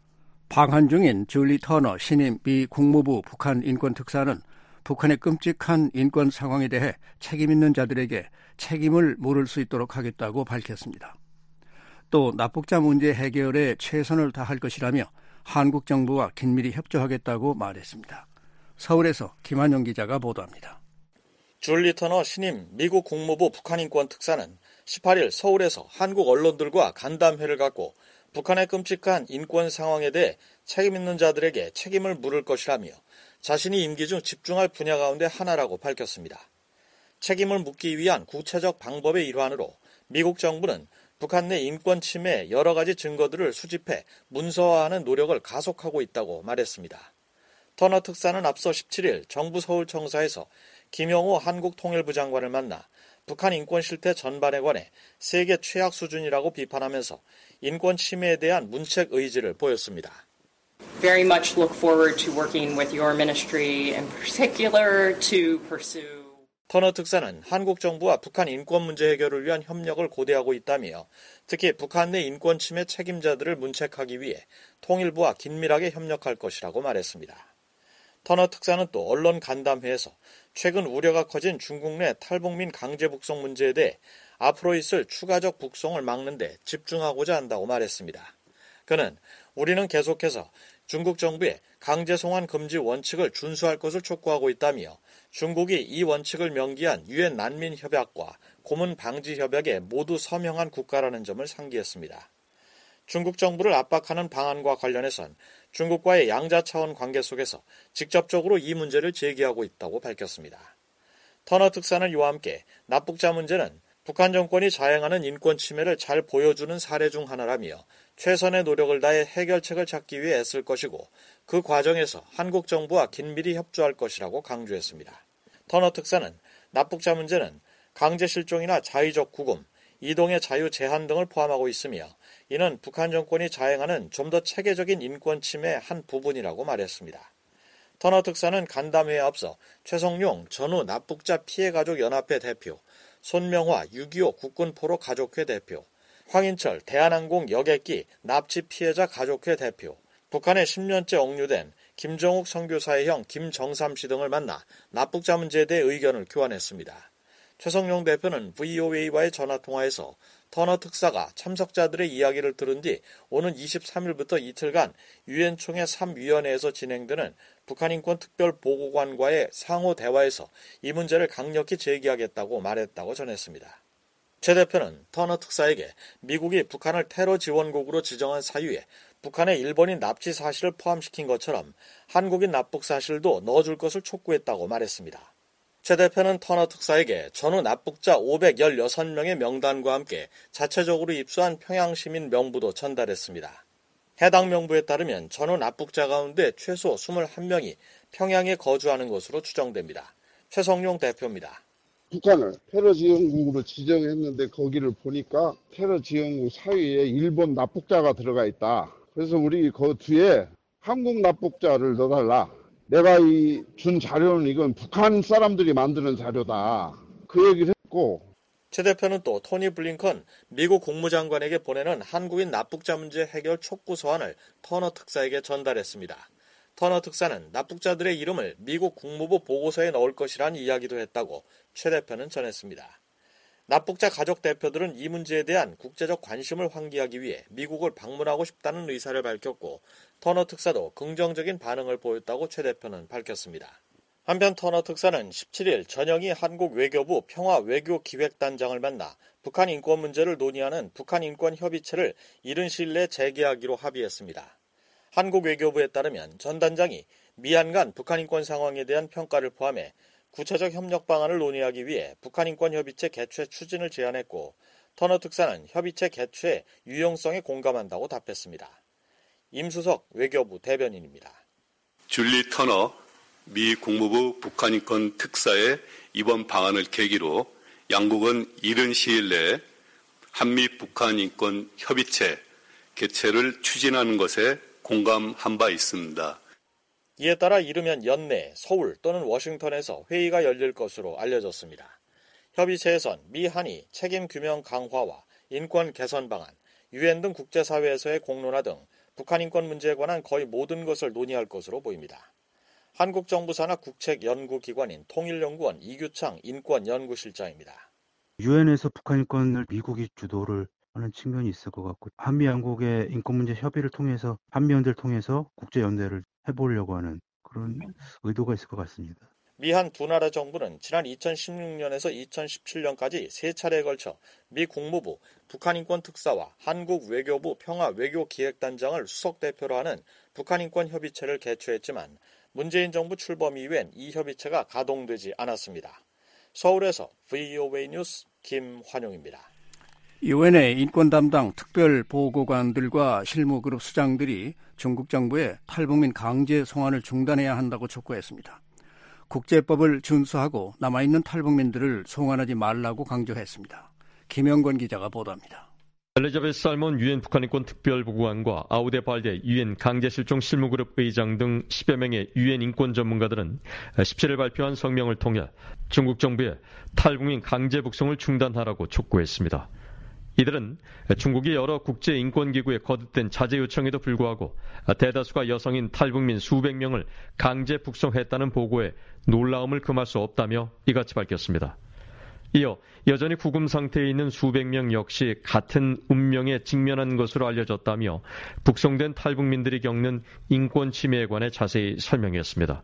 방한 중인 줄리 터너 신임 미 국무부 북한 인권특사는 북한의 끔찍한 인권 상황에 대해 책임 있는 자들에게 책임을 물을 수 있도록 하겠다고 밝혔습니다. 또 납북자 문제 해결에 최선을 다할 것이라며 한국 정부와 긴밀히 협조하겠다고 말했습니다. 서울에서 김한영 기자가 보도합니다. 줄리 터너 신임 미국 국무부 북한인권 특사는 18일 서울에서 한국 언론들과 간담회를 갖고 북한의 끔찍한 인권 상황에 대해 책임 있는 자들에게 책임을 물을 것이라며 자신이 임기 중 집중할 분야 가운데 하나라고 밝혔습니다. 책임을 묻기 위한 구체적 방법의 일환으로 미국 정부는 북한 내 인권 침해의 여러 가지 증거들을 수집해 문서화하는 노력을 가속하고 있다고 말했습니다. 터너 특사는 앞서 17일 정부 서울청사에서 김영호 한국통일부 장관을 만나 북한 인권 실태 전반에 관해 세계 최악 수준이라고 비판하면서 인권 침해에 대한 문책 의지를 보였습니다. Very much look forward to working with your ministry in particular to pursue 터너 특사는 한국 정부와 북한 인권 문제 해결을 위한 협력을 고대하고 있다며 특히 북한 내 인권 침해 책임자들을 문책하기 위해 통일부와 긴밀하게 협력할 것이라고 말했습니다. 터너 특사는 또 언론 간담회에서 최근 우려가 커진 중국 내 탈북민 강제 북송 문제에 대해 앞으로 있을 추가적 북송을 막는 데 집중하고자 한다고 말했습니다. 그는 우리는 계속해서 중국 정부의 강제 송환 금지 원칙을 준수할 것을 촉구하고 있다며 중국이 이 원칙을 명기한 유엔 난민 협약과 고문 방지 협약에 모두 서명한 국가라는 점을 상기했습니다. 중국 정부를 압박하는 방안과 관련해선 중국과의 양자 차원 관계 속에서 직접적으로 이 문제를 제기하고 있다고 밝혔습니다. 터너 특사는 이와 함께 납북자 문제는 북한 정권이 자행하는 인권 침해를 잘 보여주는 사례 중 하나라며 최선의 노력을 다해 해결책을 찾기 위해 애쓸 것이고 그 과정에서 한국 정부와 긴밀히 협조할 것이라고 강조했습니다. 터너 특사는 납북자 문제는 강제 실종이나 자의적 구금, 이동의 자유 제한 등을 포함하고 있으며 이는 북한 정권이 자행하는 좀 더 체계적인 인권 침해의 한 부분이라고 말했습니다. 터너 특사는 간담회에 앞서 최성룡 전후 납북자 피해가족연합회 대표, 손명화 6.25 국군포로 가족회 대표, 황인철 대한항공 여객기 납치 피해자 가족회 대표, 북한에 10년째 억류된 김정욱 선교사의 형 김정삼 씨 등을 만나 납북자 문제에 대해 의견을 교환했습니다. 최성룡 대표는 VOA와의 전화통화에서 터너 특사가 참석자들의 이야기를 들은 뒤 오는 23일부터 이틀간 유엔 총회 3위원회에서 진행되는 북한인권 특별보고관과의 상호 대화에서 이 문제를 강력히 제기하겠다고 말했다고 전했습니다. 최 대표는 터너 특사에게 미국이 북한을 테러 지원국으로 지정한 사유에 북한의 일본인 납치 사실을 포함시킨 것처럼 한국인 납북 사실도 넣어줄 것을 촉구했다고 말했습니다. 최 대표는 터너 특사에게 전후 납북자 516명의 명단과 함께 자체적으로 입수한 평양시민 명부도 전달했습니다. 해당 명부에 따르면 전후 납북자 가운데 최소 21명이 평양에 거주하는 것으로 추정됩니다. 최성룡 대표입니다. 북한을 테러 지원국으로 지정했는데 거기를 보니까 테러 지원국 사이에 일본 납북자가 들어가 있다. 그래서 우리 그 뒤에 한국 납북자를 넣어달라. 내가 준 자료는 이건 북한 사람들이 만드는 자료다. 그 얘기를 했고. 최 대표는 또 토니 블링컨 미국 국무장관에게 보내는 한국인 납북자 문제 해결 촉구 서한을 터너 특사에게 전달했습니다. 터너 특사는 납북자들의 이름을 미국 국무부 보고서에 넣을 것이라는 이야기도 했다고 최 대표는 전했습니다. 납북자 가족 대표들은 이 문제에 대한 국제적 관심을 환기하기 위해 미국을 방문하고 싶다는 의사를 밝혔고 터너 특사도 긍정적인 반응을 보였다고 최 대표는 밝혔습니다. 한편 터너 특사는 17일 전영희 한국 외교부 평화외교기획단장을 만나 북한 인권 문제를 논의하는 북한 인권 협의체를 이른 시일 내에 재개하기로 합의했습니다. 한국 외교부에 따르면 전 단장이 미얀 간 북한 인권 상황에 대한 평가를 포함해 구체적 협력 방안을 논의하기 위해 북한 인권 협의체 개최 추진을 제안했고 터너 특사는 협의체 개최의 유용성에 공감한다고 답했습니다. 임수석 외교부 대변인입니다. 줄리 터너 미 국무부 북한인권 특사의 이번 방안을 계기로 양국은 이른 시일 내에 한미 북한인권 협의체 개최를 추진하는 것에 공감한 바 있습니다. 이에 따라 이르면 연내 서울 또는 워싱턴에서 회의가 열릴 것으로 알려졌습니다. 협의체에선 미-한이 책임 규명 강화와 인권 개선 방안, 유엔 등 국제사회에서의 공론화 등 북한 인권 문제에 관한 거의 모든 것을 논의할 것으로 보입니다. 한국 정부 산하 국책연구기관인 통일연구원 이규창 인권연구실장입니다. 유엔에서 북한 인권을 미국이 주도를 하는 측면이 있을 것 같고 한미 양국의 인권 문제 협의를 통해서 한미연대를 통해서 국제연대를 해보려고 하는 그런 의도가 있을 것 같습니다. 미한 두 나라 정부는 지난 2016년에서 2017년까지 3차례에 걸쳐 미 국무부 북한인권 특사와 한국 외교부 평화외교기획단장을 수석대표로 하는 북한인권 협의체를 개최했지만 문재인 정부 출범 이후엔 이 협의체가 가동되지 않았습니다. 서울에서 VOA 뉴스 김환용입니다. 유엔의 인권 담당 특별보고관들과 실무그룹 수장들이 중국 정부에 탈북민 강제 송환을 중단해야 한다고 촉구했습니다. 국제법을 준수하고 남아있는 탈북민들을 송환하지 말라고 강조했습니다. 김영권 기자가 보도합니다. 엘리자베스 살몬 유엔 북한인권 특별보고관과 아우데 발데 유엔 강제실종 실무그룹 의장 등 10여 명의 유엔 인권 전문가들은 17일 발표한 성명을 통해 중국 정부에 탈북민 강제 북송을 중단하라고 촉구했습니다. 이들은 중국이 여러 국제인권기구에 거듭된 자제 요청에도 불구하고 대다수가 여성인 탈북민 수백 명을 강제 북송했다는 보고에 놀라움을 금할 수 없다며 이같이 밝혔습니다. 이어 여전히 구금 상태에 있는 수백 명 역시 같은 운명에 직면한 것으로 알려졌다며 북송된 탈북민들이 겪는 인권 침해에 관해 자세히 설명했습니다.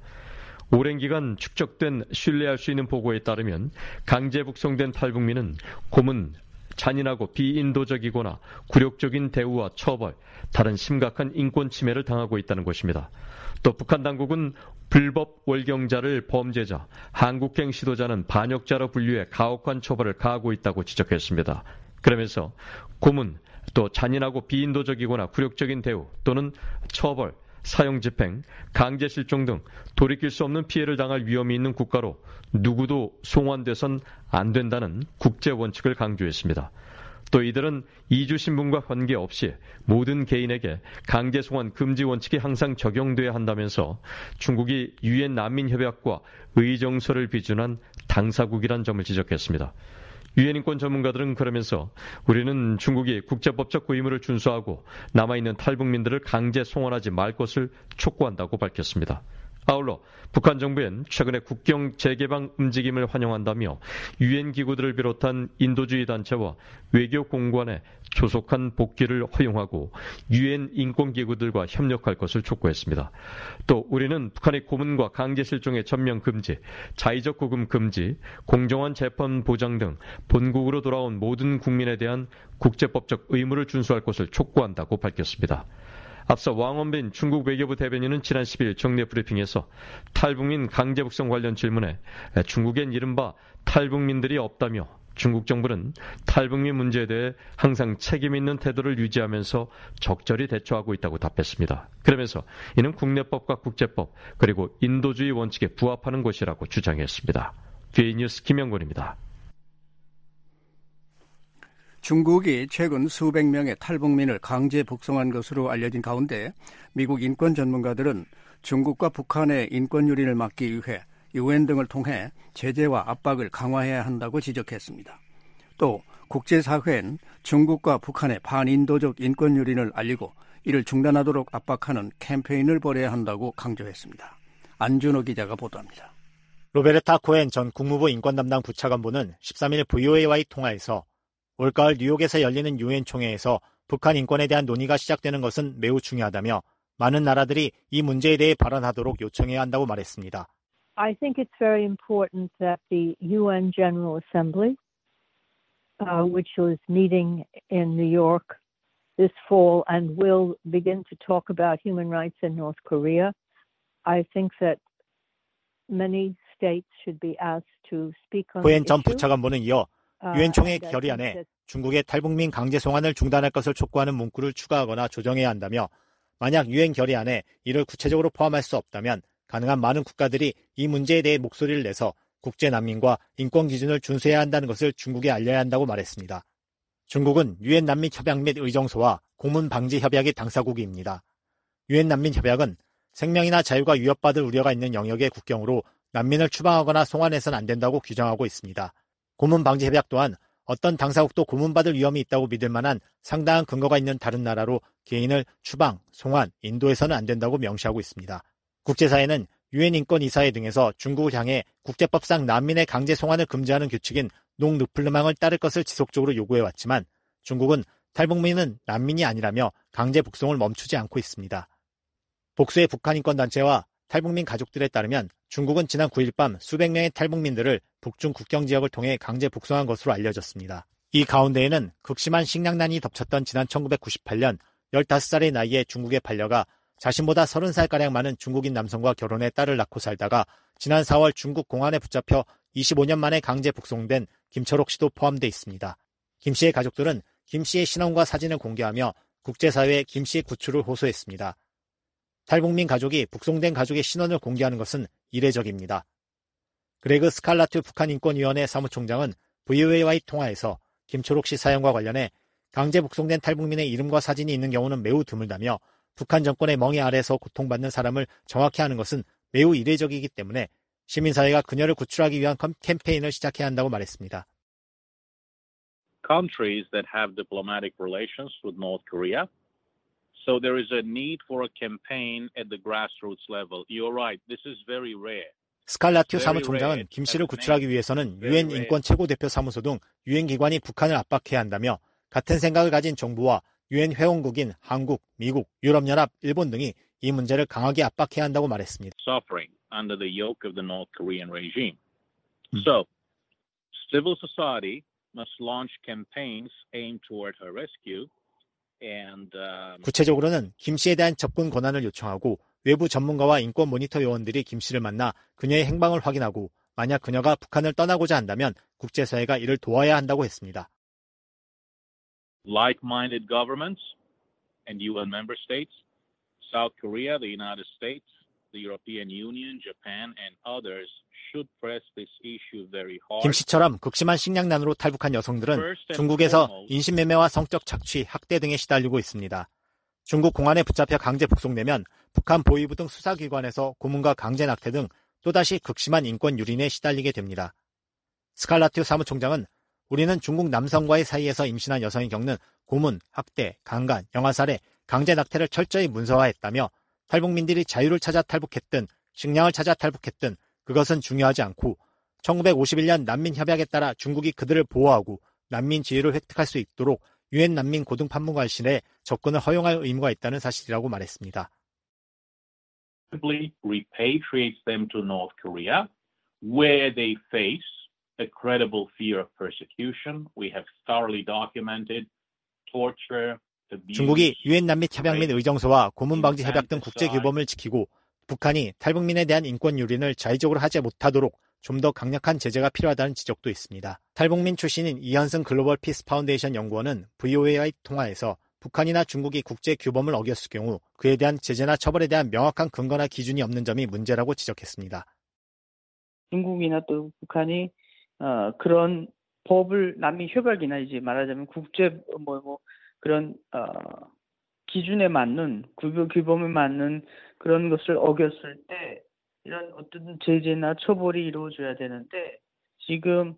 오랜 기간 축적된 신뢰할 수 있는 보고에 따르면 강제 북송된 탈북민은 고문, 잔인하고 비인도적이거나 굴욕적인 대우와 처벌, 다른 심각한 인권 침해를 당하고 있다는 것입니다. 또 북한 당국은 불법 월경자를 범죄자, 한국행 시도자는 반역자로 분류해 가혹한 처벌을 가하고 있다고 지적했습니다. 그러면서 고문, 또 잔인하고 비인도적이거나 굴욕적인 대우 또는 처벌, 사형집행, 강제실종 등 돌이킬 수 없는 피해를 당할 위험이 있는 국가로 누구도 송환돼선 안 된다는 국제원칙을 강조했습니다. 또 이들은 이주 신분과 관계없이 모든 개인에게 강제 송환 금지 원칙이 항상 적용돼야 한다면서 중국이 유엔 난민협약과 의정서를 비준한 당사국이란 점을 지적했습니다. 유엔 인권 전문가들은 그러면서 우리는 중국이 국제법적 의무를 준수하고 남아있는 탈북민들을 강제 송환하지 말 것을 촉구한다고 밝혔습니다. 아울러 북한 정부엔 최근에 국경 재개방 움직임을 환영한다며 유엔 기구들을 비롯한 인도주의 단체와 외교 공관에 조속한 복귀를 허용하고 유엔 인권 기구들과 협력할 것을 촉구했습니다. 또 우리는 북한의 고문과 강제 실종의 전면 금지, 자의적 구금 금지, 공정한 재판 보장 등 본국으로 돌아온 모든 국민에 대한 국제법적 의무를 준수할 것을 촉구한다고 밝혔습니다. 앞서 왕원빈 중국 외교부 대변인은 지난 10일 정례 브리핑에서 탈북민 강제 북송 관련 질문에 중국엔 이른바 탈북민들이 없다며 중국 정부는 탈북민 문제에 대해 항상 책임 있는 태도를 유지하면서 적절히 대처하고 있다고 답했습니다. 그러면서 이는 국내법과 국제법 그리고 인도주의 원칙에 부합하는 것이라고 주장했습니다. VOA 뉴스 김영곤입니다. 중국이 최근 수백 명의 탈북민을 강제 북송한 것으로 알려진 가운데 미국 인권 전문가들은 중국과 북한의 인권 유린을 막기 위해 유엔 등을 통해 제재와 압박을 강화해야 한다고 지적했습니다. 또 국제사회는 중국과 북한의 반인도적 인권 유린을 알리고 이를 중단하도록 압박하는 캠페인을 벌여야 한다고 강조했습니다. 안준호 기자가 보도합니다. 로베르타 코엔 전 국무부 인권 담당 부차관보는 13일 VOA와의 통화에서 올가을 뉴욕에서 열리는 유엔 총회에서 북한 인권에 대한 논의가 시작되는 것은 매우 중요하다며 많은 나라들이 이 문제에 대해 발언하도록 요청해야 한다고 말했습니다. I think it's very important that the UN General Assembly, which was meeting in New York this fall and will begin to talk about human rights in North Korea, I think that many states should be asked to speak on the 코엔 전 issue. 부차관보는 이어 유엔 총회 결의안에 중국의 탈북민 강제 송환을 중단할 것을 촉구하는 문구를 추가하거나 조정해야 한다며 만약 유엔 결의안에 이를 구체적으로 포함할 수 없다면 가능한 많은 국가들이 이 문제에 대해 목소리를 내서 국제 난민과 인권 기준을 준수해야 한다는 것을 중국에 알려야 한다고 말했습니다. 중국은 유엔 난민 협약 및 의정서와 고문 방지 협약의 당사국입니다. 유엔 난민 협약은 생명이나 자유가 위협받을 우려가 있는 영역의 국경으로 난민을 추방하거나 송환해서는 안 된다고 규정하고 있습니다. 고문 방지 협약 또한 어떤 당사국도 고문받을 위험이 있다고 믿을 만한 상당한 근거가 있는 다른 나라로 개인을 추방, 송환, 인도해서는 안 된다고 명시하고 있습니다. 국제사회는 유엔 인권이사회 등에서 중국을 향해 국제법상 난민의 강제 송환을 금지하는 규칙인 농르플르망을 따를 것을 지속적으로 요구해왔지만 중국은 탈북민은 난민이 아니라며 강제 북송을 멈추지 않고 있습니다. 복수의 북한 인권단체와 탈북민 가족들에 따르면 중국은 지난 9일 밤 수백 명의 탈북민들을 북중 국경 지역을 통해 강제 북송한 것으로 알려졌습니다. 이 가운데에는 극심한 식량난이 덮쳤던 지난 1998년 15살의 나이에 중국에 팔려가 자신보다 30살가량 많은 중국인 남성과 결혼해 딸을 낳고 살다가 지난 4월 중국 공안에 붙잡혀 25년 만에 강제 북송된 김철옥 씨도 포함돼 있습니다. 김 씨의 가족들은 김 씨의 신원과 사진을 공개하며 국제사회에 김 씨의 구출을 호소했습니다. 탈북민 가족이 북송된 가족의 신원을 공개하는 것은 이례적입니다. 그레그 스칼라트 북한인권위원회 사무총장은 VOA와의 통화에서 김철옥 씨 사연과 관련해 강제 북송된 탈북민의 이름과 사진이 있는 경우는 매우 드물다며 북한 정권의 멍에 아래서 고통받는 사람을 정확히 하는 것은 매우 이례적이기 때문에 시민사회가 그녀를 구출하기 위한 캠페인을 시작해야 한다고 말했습니다. Countries that have diplomatic relations with North Korea. So there is a need for a campaign at the grassroots level. You're right. This is very rare. 스칼라튜 사무총장은 김 씨를 구출하기 위해서는 유엔 인권 최고대표 사무소 등 유엔 기관이 북한을 압박해야 한다며 같은 생각을 가진 정부와 유엔 회원국인 한국, 미국, 유럽연합, 일본 등이 이 문제를 강하게 압박해야 한다고 말했습니다. Suffering under the yoke of the North Korean regime. So, civil society must launch campaigns aimed toward her rescue. 구체적으로는 김 씨에 대한 접근 권한을 요청하고 외부 전문가와 인권 모니터 요원들이 김 씨를 만나 그녀의 행방을 확인하고 만약 그녀가 북한을 떠나고자 한다면 국제사회가 이를 도와야 한다고 했습니다. Like-minded governments and UN member states, South Korea, the United States, the European Union, Japan, and others should press this issue very hard. 김 씨처럼 극심한 식량난으로 탈북한 여성들은 중국에서 인신매매와 성적 착취, 학대 등에 시달리고 있습니다. 중국 공안에 붙잡혀 강제 북송되면 북한 보위부 등 수사기관에서 고문과 강제 낙태 등 또다시 극심한 인권 유린에 시달리게 됩니다. 스칼라튜 사무총장은 우리는 중국 남성과의 사이에서 임신한 여성이 겪는 고문, 학대, 강간, 영아살해, 강제 낙태를 철저히 문서화했다며 탈북민들이 자유를 찾아 탈북했든 식량을 찾아 탈북했든 그것은 중요하지 않고 1951년 난민협약에 따라 중국이 그들을 보호하고 난민 지위를 획득할 수 있도록 유엔 난민 고등판문관실에 접근을 허용할 의무가 있다는 사실이라고 말했습니다. Simply repatriates them to North Korea, where they face a credible fear of persecution. We have thoroughly documented torture. 중국이 유엔 난민 협약 및 의정서와 고문 방지 협약 등 국제 규범을 지키고 북한이 탈북민에 대한 인권 유린을 자의적으로 하지 못하도록 좀 더 강력한 제재가 필요하다는 지적도 있습니다. 탈북민 출신인 이현승 글로벌 피스 파운데이션 연구원은 VOA와의 통화에서 북한이나 중국이 국제 규범을 어겼을 경우 그에 대한 제재나 처벌에 대한 명확한 근거나 기준이 없는 점이 문제라고 지적했습니다. 중국이나 또 북한이 그런 법을 난민 협약이나 이제 말하자면 국제 그런 기준에 맞는 규범에 맞는 그런 것을 어겼을 때 이런 어떤 제재나 처벌이 이루어져야 되는데 지금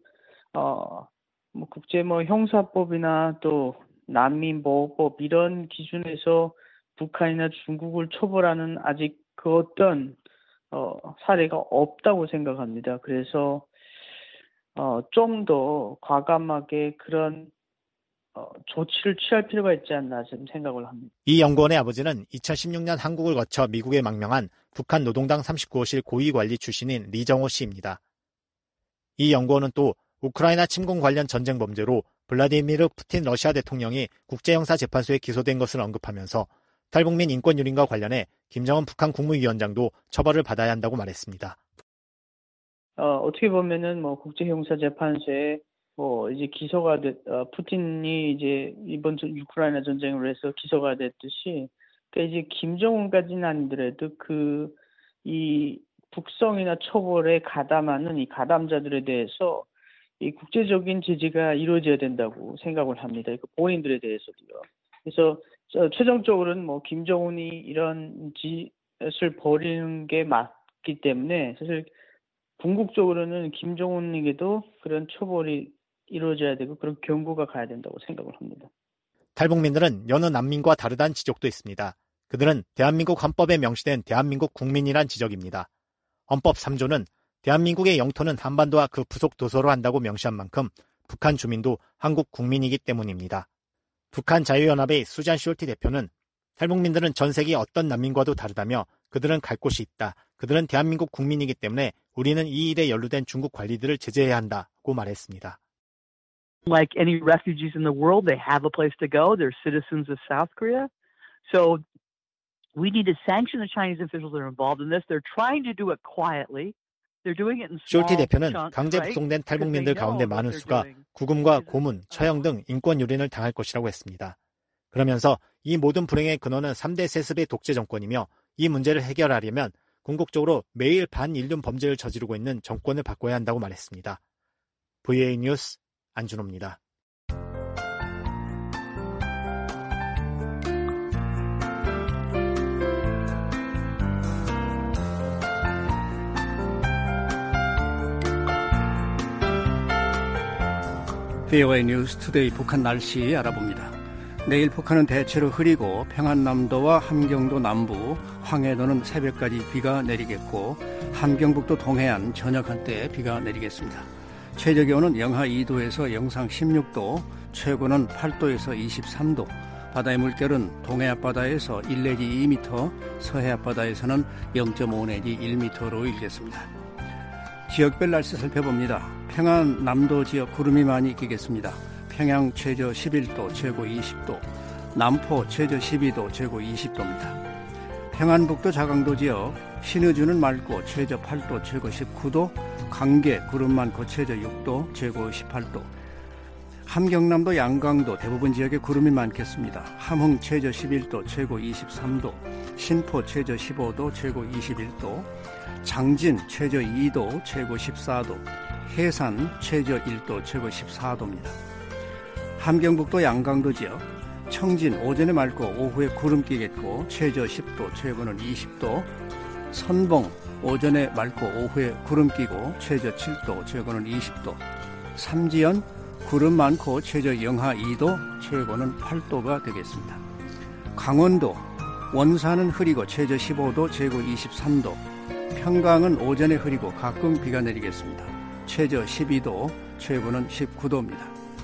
국제 형사법이나 또 난민보호법 이런 기준에서 북한이나 중국을 처벌하는 아직 그 어떤 사례가 없다고 생각합니다. 그래서 좀 더 과감하게 그런 조치를 취할 필요가 있지 않나 지금 생각을 합니다. 이 연구원의 아버지는 2016년 한국을 거쳐 미국에 망명한 북한 노동당 39호실 고위관리 출신인 리정호 씨입니다. 이 연구원은 또 우크라이나 침공 관련 전쟁 범죄로 블라디미르 푸틴 러시아 대통령이 국제형사재판소에 기소된 것을 언급하면서 탈북민 인권 유린과 관련해 김정은 북한 국무위원장도 처벌을 받아야 한다고 말했습니다. 어떻게 보면은 국제형사재판소에 이제 기소가 푸틴이 이제 이번 우크라이나 전쟁으로 해서 기소가 됐듯이, 그러니까 이제 김정은까지는 아니더라도 이 북송이나 처벌에 가담하는 이 가담자들에 대해서 이 국제적인 제재가 이루어져야 된다고 생각을 합니다. 그 본인들에 대해서도요. 그래서 최종적으로는 김정은이 이런 짓을 벌이는 게 맞기 때문에 사실 궁극적으로는 김정은에게도 그런 처벌이 이루어져야 되고 그런 경고가 가야 된다고 생각을 합니다. 탈북민들은 여느 난민과 다르다는 지적도 있습니다. 그들은 대한민국 헌법에 명시된 대한민국 국민이란 지적입니다. 헌법 3조는 대한민국의 영토는 한반도와 그 부속 도서로 한다고 명시한 만큼 북한 주민도 한국 국민이기 때문입니다. 북한 자유연합의 수잔 숄티 대표는 탈북민들은 전 세계 어떤 난민과도 다르다며 그들은 갈 곳이 있다. 그들은 대한민국 국민이기 때문에 우리는 이 일에 연루된 중국 관리들을 제재해야 한다고 말했습니다. Like any refugees in the world, they have a place to go. They're citizens of South Korea. So we need to sanction the Chinese officials that are involved in this. They're trying to do it quietly. 숄티 대표는 강제 북송된 탈북민들 가운데 많은 수가 구금과 고문, 처형 등 인권 유린을 당할 것이라고 했습니다. 그러면서 이 모든 불행의 근원은 3대 세습의 독재 정권이며 이 문제를 해결하려면 궁극적으로 매일 반인륜 범죄를 저지르고 있는 정권을 바꿔야 한다고 말했습니다. VOA 뉴스 안준호입니다. VOA 뉴스 투데이 북한 날씨 알아봅니다. 내일 북한은 대체로 흐리고 평안남도와 함경도 남부, 황해도는 새벽까지 비가 내리겠고 함경북도 동해안 저녁 한때 비가 내리겠습니다. 최저기온은 영하 2도에서 영상 16도, 최고는 8도에서 23도, 바다의 물결은 동해 앞바다에서 1 내지 2m, 서해 앞바다에서는 0.5 내지 1m로 일겠습니다. 지역별 날씨 살펴봅니다. 평안 남도 지역 구름이 많이 끼겠습니다. 평양 최저 11도, 최고 20도, 남포 최저 12도, 최고 20도입니다. 평안북도 자강도 지역 신의주는 맑고 최저 8도, 최고 19도, 강계 구름 많고 최저 6도, 최고 18도. 함경남도 양강도 대부분 지역에 구름이 많겠습니다. 함흥 최저 11도, 최고 23도, 신포 최저 15도, 최고 21도, 장진 최저 2도, 최고 14도, 해산 최저 1도, 최고 14도입니다. 함경북도 양강도 지역 청진 오전에 맑고 오후에 구름 끼겠고 최저 10도, 최고는 20도, 선봉 오전에 맑고 오후에 구름 끼고 최저 7도, 최고는 20도, 삼지연 구름 많고 최저 영하 2도, 최고는 8도가 되겠습니다. 강원도 원산은 흐리고 최저 15도, 최고 23도, 평강은 오전에 흐리고 가끔 비가 내리겠습니다. 최저 12도, 최고는 19도입니다.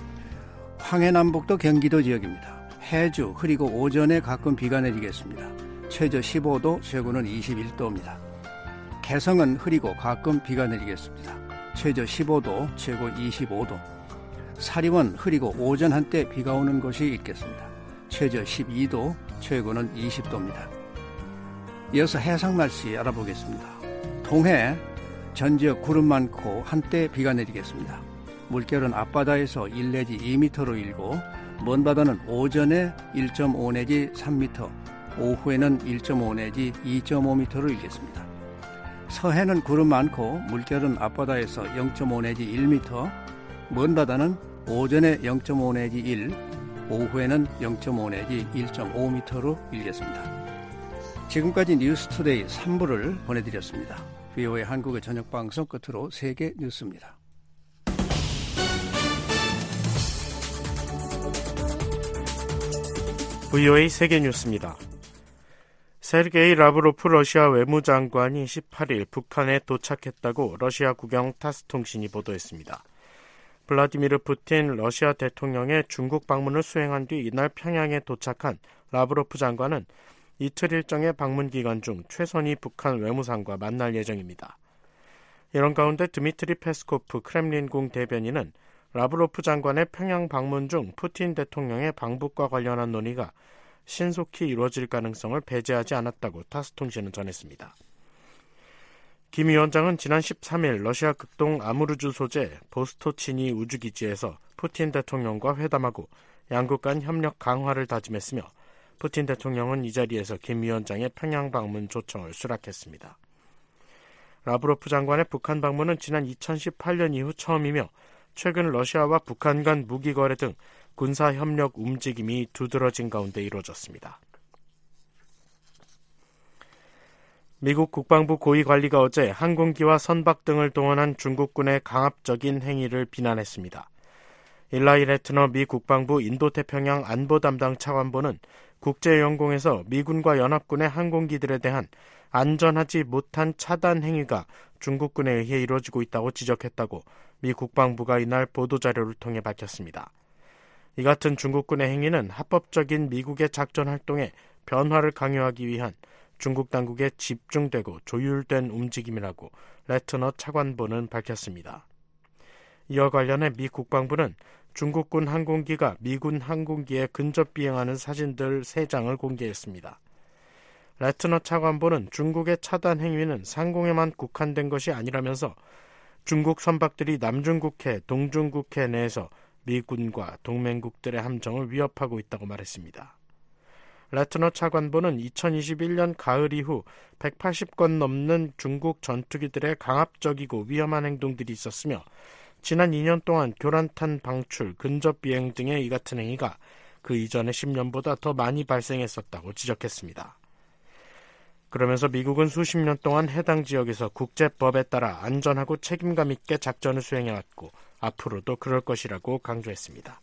황해남북도 경기도 지역입니다. 해주 흐리고 오전에 가끔 비가 내리겠습니다. 최저 15도, 최고는 21도입니다. 개성은 흐리고 가끔 비가 내리겠습니다. 최저 15도, 최고 25도. 사리원 흐리고 오전 한때 비가 오는 곳이 있겠습니다. 최저 12도, 최고는 20도입니다. 이어서 해상 날씨 알아보겠습니다. 동해 전 지역 구름 많고 한때 비가 내리겠습니다. 물결은 앞바다에서 1 내지 2m로 일고 먼 바다는 오전에 1.5 내지 3m, 오후에는 1.5 내지 2.5m로 일겠습니다. 서해는 구름 많고 물결은 앞바다에서 0.5 내지 1m, 먼 바다는 오전에 0.5 내지 1, 오후에는 0.5 내지 1.5m로 일겠습니다. 지금까지 뉴스투데이 3부를 보내드렸습니다. VOA 한국의 저녁방송 끝으로 세계 뉴스입니다. VOA 세계 뉴스입니다. 세르게이 라브로프 러시아 외무장관이 18일 북한에 도착했다고 러시아 국영 타스 통신이 보도했습니다. 블라디미르 푸틴 러시아 대통령의 중국 방문을 수행한 뒤 이날 평양에 도착한 라브로프 장관은 이틀 일정의 방문 기간 중 최선희 북한 외무상과 만날 예정입니다. 이런 가운데 드미트리 페스코프 크렘린궁 대변인은 라브로프 장관의 평양 방문 중 푸틴 대통령의 방북과 관련한 논의가 신속히 이루어질 가능성을 배제하지 않았다고 타스통신은 전했습니다. 김 위원장은 지난 13일 러시아 극동 아무르주 소재 보스토치니 우주기지에서 푸틴 대통령과 회담하고 양국 간 협력 강화를 다짐했으며 푸틴 대통령은 이 자리에서 김 위원장의 평양 방문 초청을 수락했습니다. 라브로프 장관의 북한 방문은 지난 2018년 이후 처음이며 최근 러시아와 북한 간 무기 거래 등 군사 협력 움직임이 두드러진 가운데 이루어졌습니다. 미국 국방부 고위 관리가 어제 항공기와 선박 등을 동원한 중국군의 강압적인 행위를 비난했습니다. 일라이 레트너 미 국방부 인도태평양 안보 담당 차관보는 국제영공에서 미군과 연합군의 항공기들에 대한 안전하지 못한 차단 행위가 중국군에 의해 이루어지고 있다고 지적했다고 미 국방부가 이날 보도자료를 통해 밝혔습니다. 이 같은 중국군의 행위는 합법적인 미국의 작전 활동에 변화를 강요하기 위한 중국 당국의 집중되고 조율된 움직임이라고 레트너 차관보는 밝혔습니다. 이와 관련해 미 국방부는 중국군 항공기가 미군 항공기에 근접 비행하는 사진들 3장을 공개했습니다. 레트너 차관보는 중국의 차단 행위는 상공에만 국한된 것이 아니라면서 중국 선박들이 남중국해, 동중국해 내에서 미군과 동맹국들의 함정을 위협하고 있다고 말했습니다. 레트너 차관보는 2021년 가을 이후 180건 넘는 중국 전투기들의 강압적이고 위험한 행동들이 있었으며 지난 2년 동안 교란탄 방출, 근접 비행 등의 이 같은 행위가 그 이전의 10년보다 더 많이 발생했었다고 지적했습니다. 그러면서 미국은 수십 년 동안 해당 지역에서 국제법에 따라 안전하고 책임감 있게 작전을 수행해왔고 앞으로도 그럴 것이라고 강조했습니다.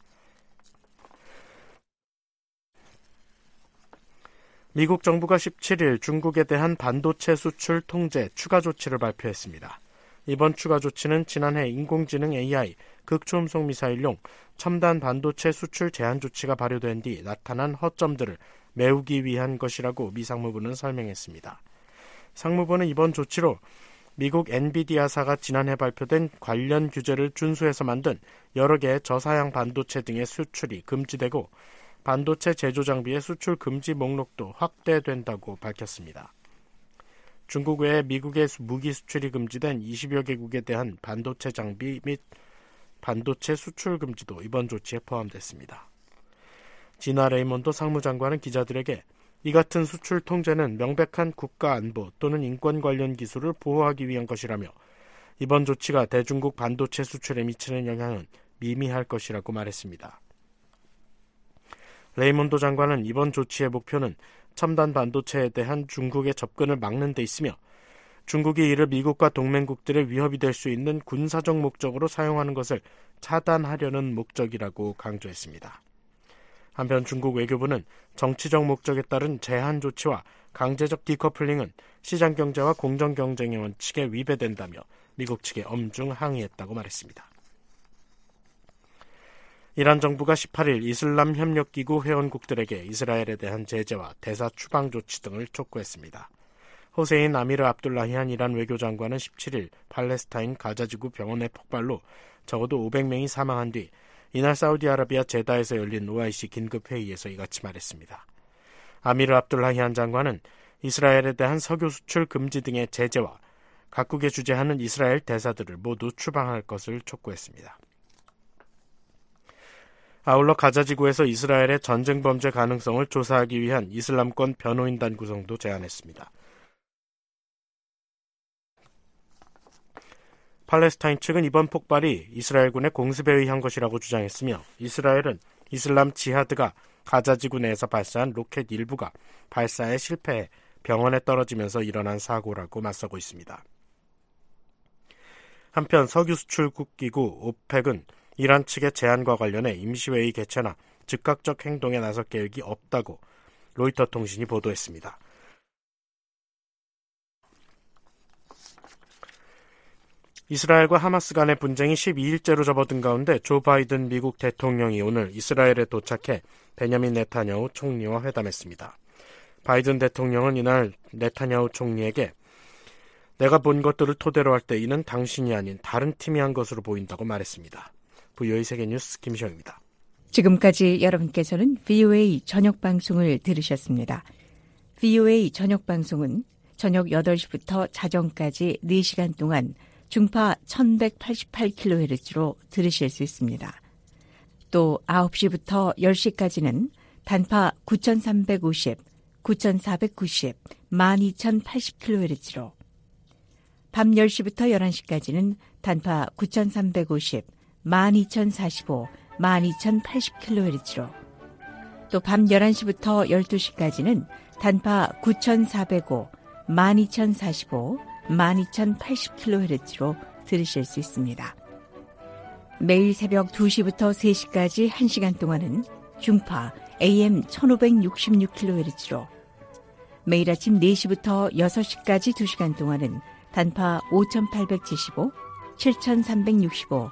미국 정부가 17일 중국에 대한 반도체 수출 통제 추가 조치를 발표했습니다. 이번 추가 조치는 지난해 인공지능 AI, 극초음속 미사일용 첨단 반도체 수출 제한 조치가 발효된 뒤 나타난 허점들을 메우기 위한 것이라고 미 상무부는 설명했습니다. 상무부는 이번 조치로 미국 엔비디아사가 지난해 발표된 관련 규제를 준수해서 만든 여러 개의 저사양 반도체 등의 수출이 금지되고 반도체 제조 장비의 수출 금지 목록도 확대된다고 밝혔습니다. 중국 외에 미국의 무기 수출이 금지된 20여 개국에 대한 반도체 장비 및 반도체 수출 금지도 이번 조치에 포함됐습니다. 지나 레이몬드 상무장관은 기자들에게 이 같은 수출 통제는 명백한 국가 안보 또는 인권 관련 기술을 보호하기 위한 것이라며 이번 조치가 대중국 반도체 수출에 미치는 영향은 미미할 것이라고 말했습니다. 레이몬드 장관은 이번 조치의 목표는 첨단 반도체에 대한 중국의 접근을 막는 데 있으며 중국이 이를 미국과 동맹국들의 위협이 될 수 있는 군사적 목적으로 사용하는 것을 차단하려는 목적이라고 강조했습니다. 한편 중국 외교부는 정치적 목적에 따른 제한 조치와 강제적 디커플링은 시장경제와 공정경쟁의 원칙에 위배된다며 미국 측에 엄중 항의했다고 말했습니다. 이란 정부가 18일 이슬람 협력기구 회원국들에게 이스라엘에 대한 제재와 대사 추방 조치 등을 촉구했습니다. 호세인 아미르 압둘라히안 이란 외교장관은 17일 팔레스타인 가자지구 병원의 폭발로 적어도 500명이 사망한 뒤 이날 사우디아라비아 제다에서 열린 OIC 긴급회의에서 이같이 말했습니다. 아미르 압둘라히안 장관은 이스라엘에 대한 석유 수출 금지 등의 제재와 각국에 주재하는 이스라엘 대사들을 모두 추방할 것을 촉구했습니다. 아울러 가자지구에서 이스라엘의 전쟁 범죄 가능성을 조사하기 위한 이슬람권 변호인단 구성도 제안했습니다. 팔레스타인 측은 이번 폭발이 이스라엘군의 공습에 의한 것이라고 주장했으며 이스라엘은 이슬람 지하드가 가자지구 내에서 발사한 로켓 일부가 발사에 실패해 병원에 떨어지면서 일어난 사고라고 맞서고 있습니다. 한편 석유 수출국 기구 오펙은 이란 측의 제안과 관련해 임시회의 개최나 즉각적 행동에 나설 계획이 없다고 로이터 통신이 보도했습니다. 이스라엘과 하마스 간의 분쟁이 12일째로 접어든 가운데 조 바이든 미국 대통령이 오늘 이스라엘에 도착해 베냐민 네타냐후 총리와 회담했습니다. 바이든 대통령은 이날 네타냐후 총리에게 내가 본 것들을 토대로 할 때 이는 당신이 아닌 다른 팀이 한 것으로 보인다고 말했습니다. VOA 세계뉴스 김시영입니다. 지금까지 여러분께서는 VOA 저녁방송을 들으셨습니다. VOA 저녁방송은 저녁 8시부터 자정까지 4시간 동안 중파 1188kHz로 들으실 수 있습니다. 또 9시부터 10시까지는 단파 9350, 9490, 12080kHz로 밤 10시부터 11시까지는 단파 9350, 12045, 12080kHz로 또 밤 11시부터 12시까지는 단파 9405, 12045, 12080kHz로 들으실 수 있습니다. 매일 새벽 2시부터 3시까지 1시간 동안은 중파 AM 1566kHz로 매일 아침 4시부터 6시까지 2시간 동안은 단파 5875, 7365,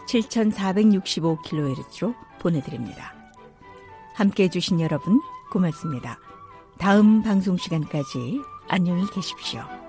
7465kHz로 보내드립니다. 함께해 주신 여러분 고맙습니다. 다음 방송 시간까지 안녕히 계십시오.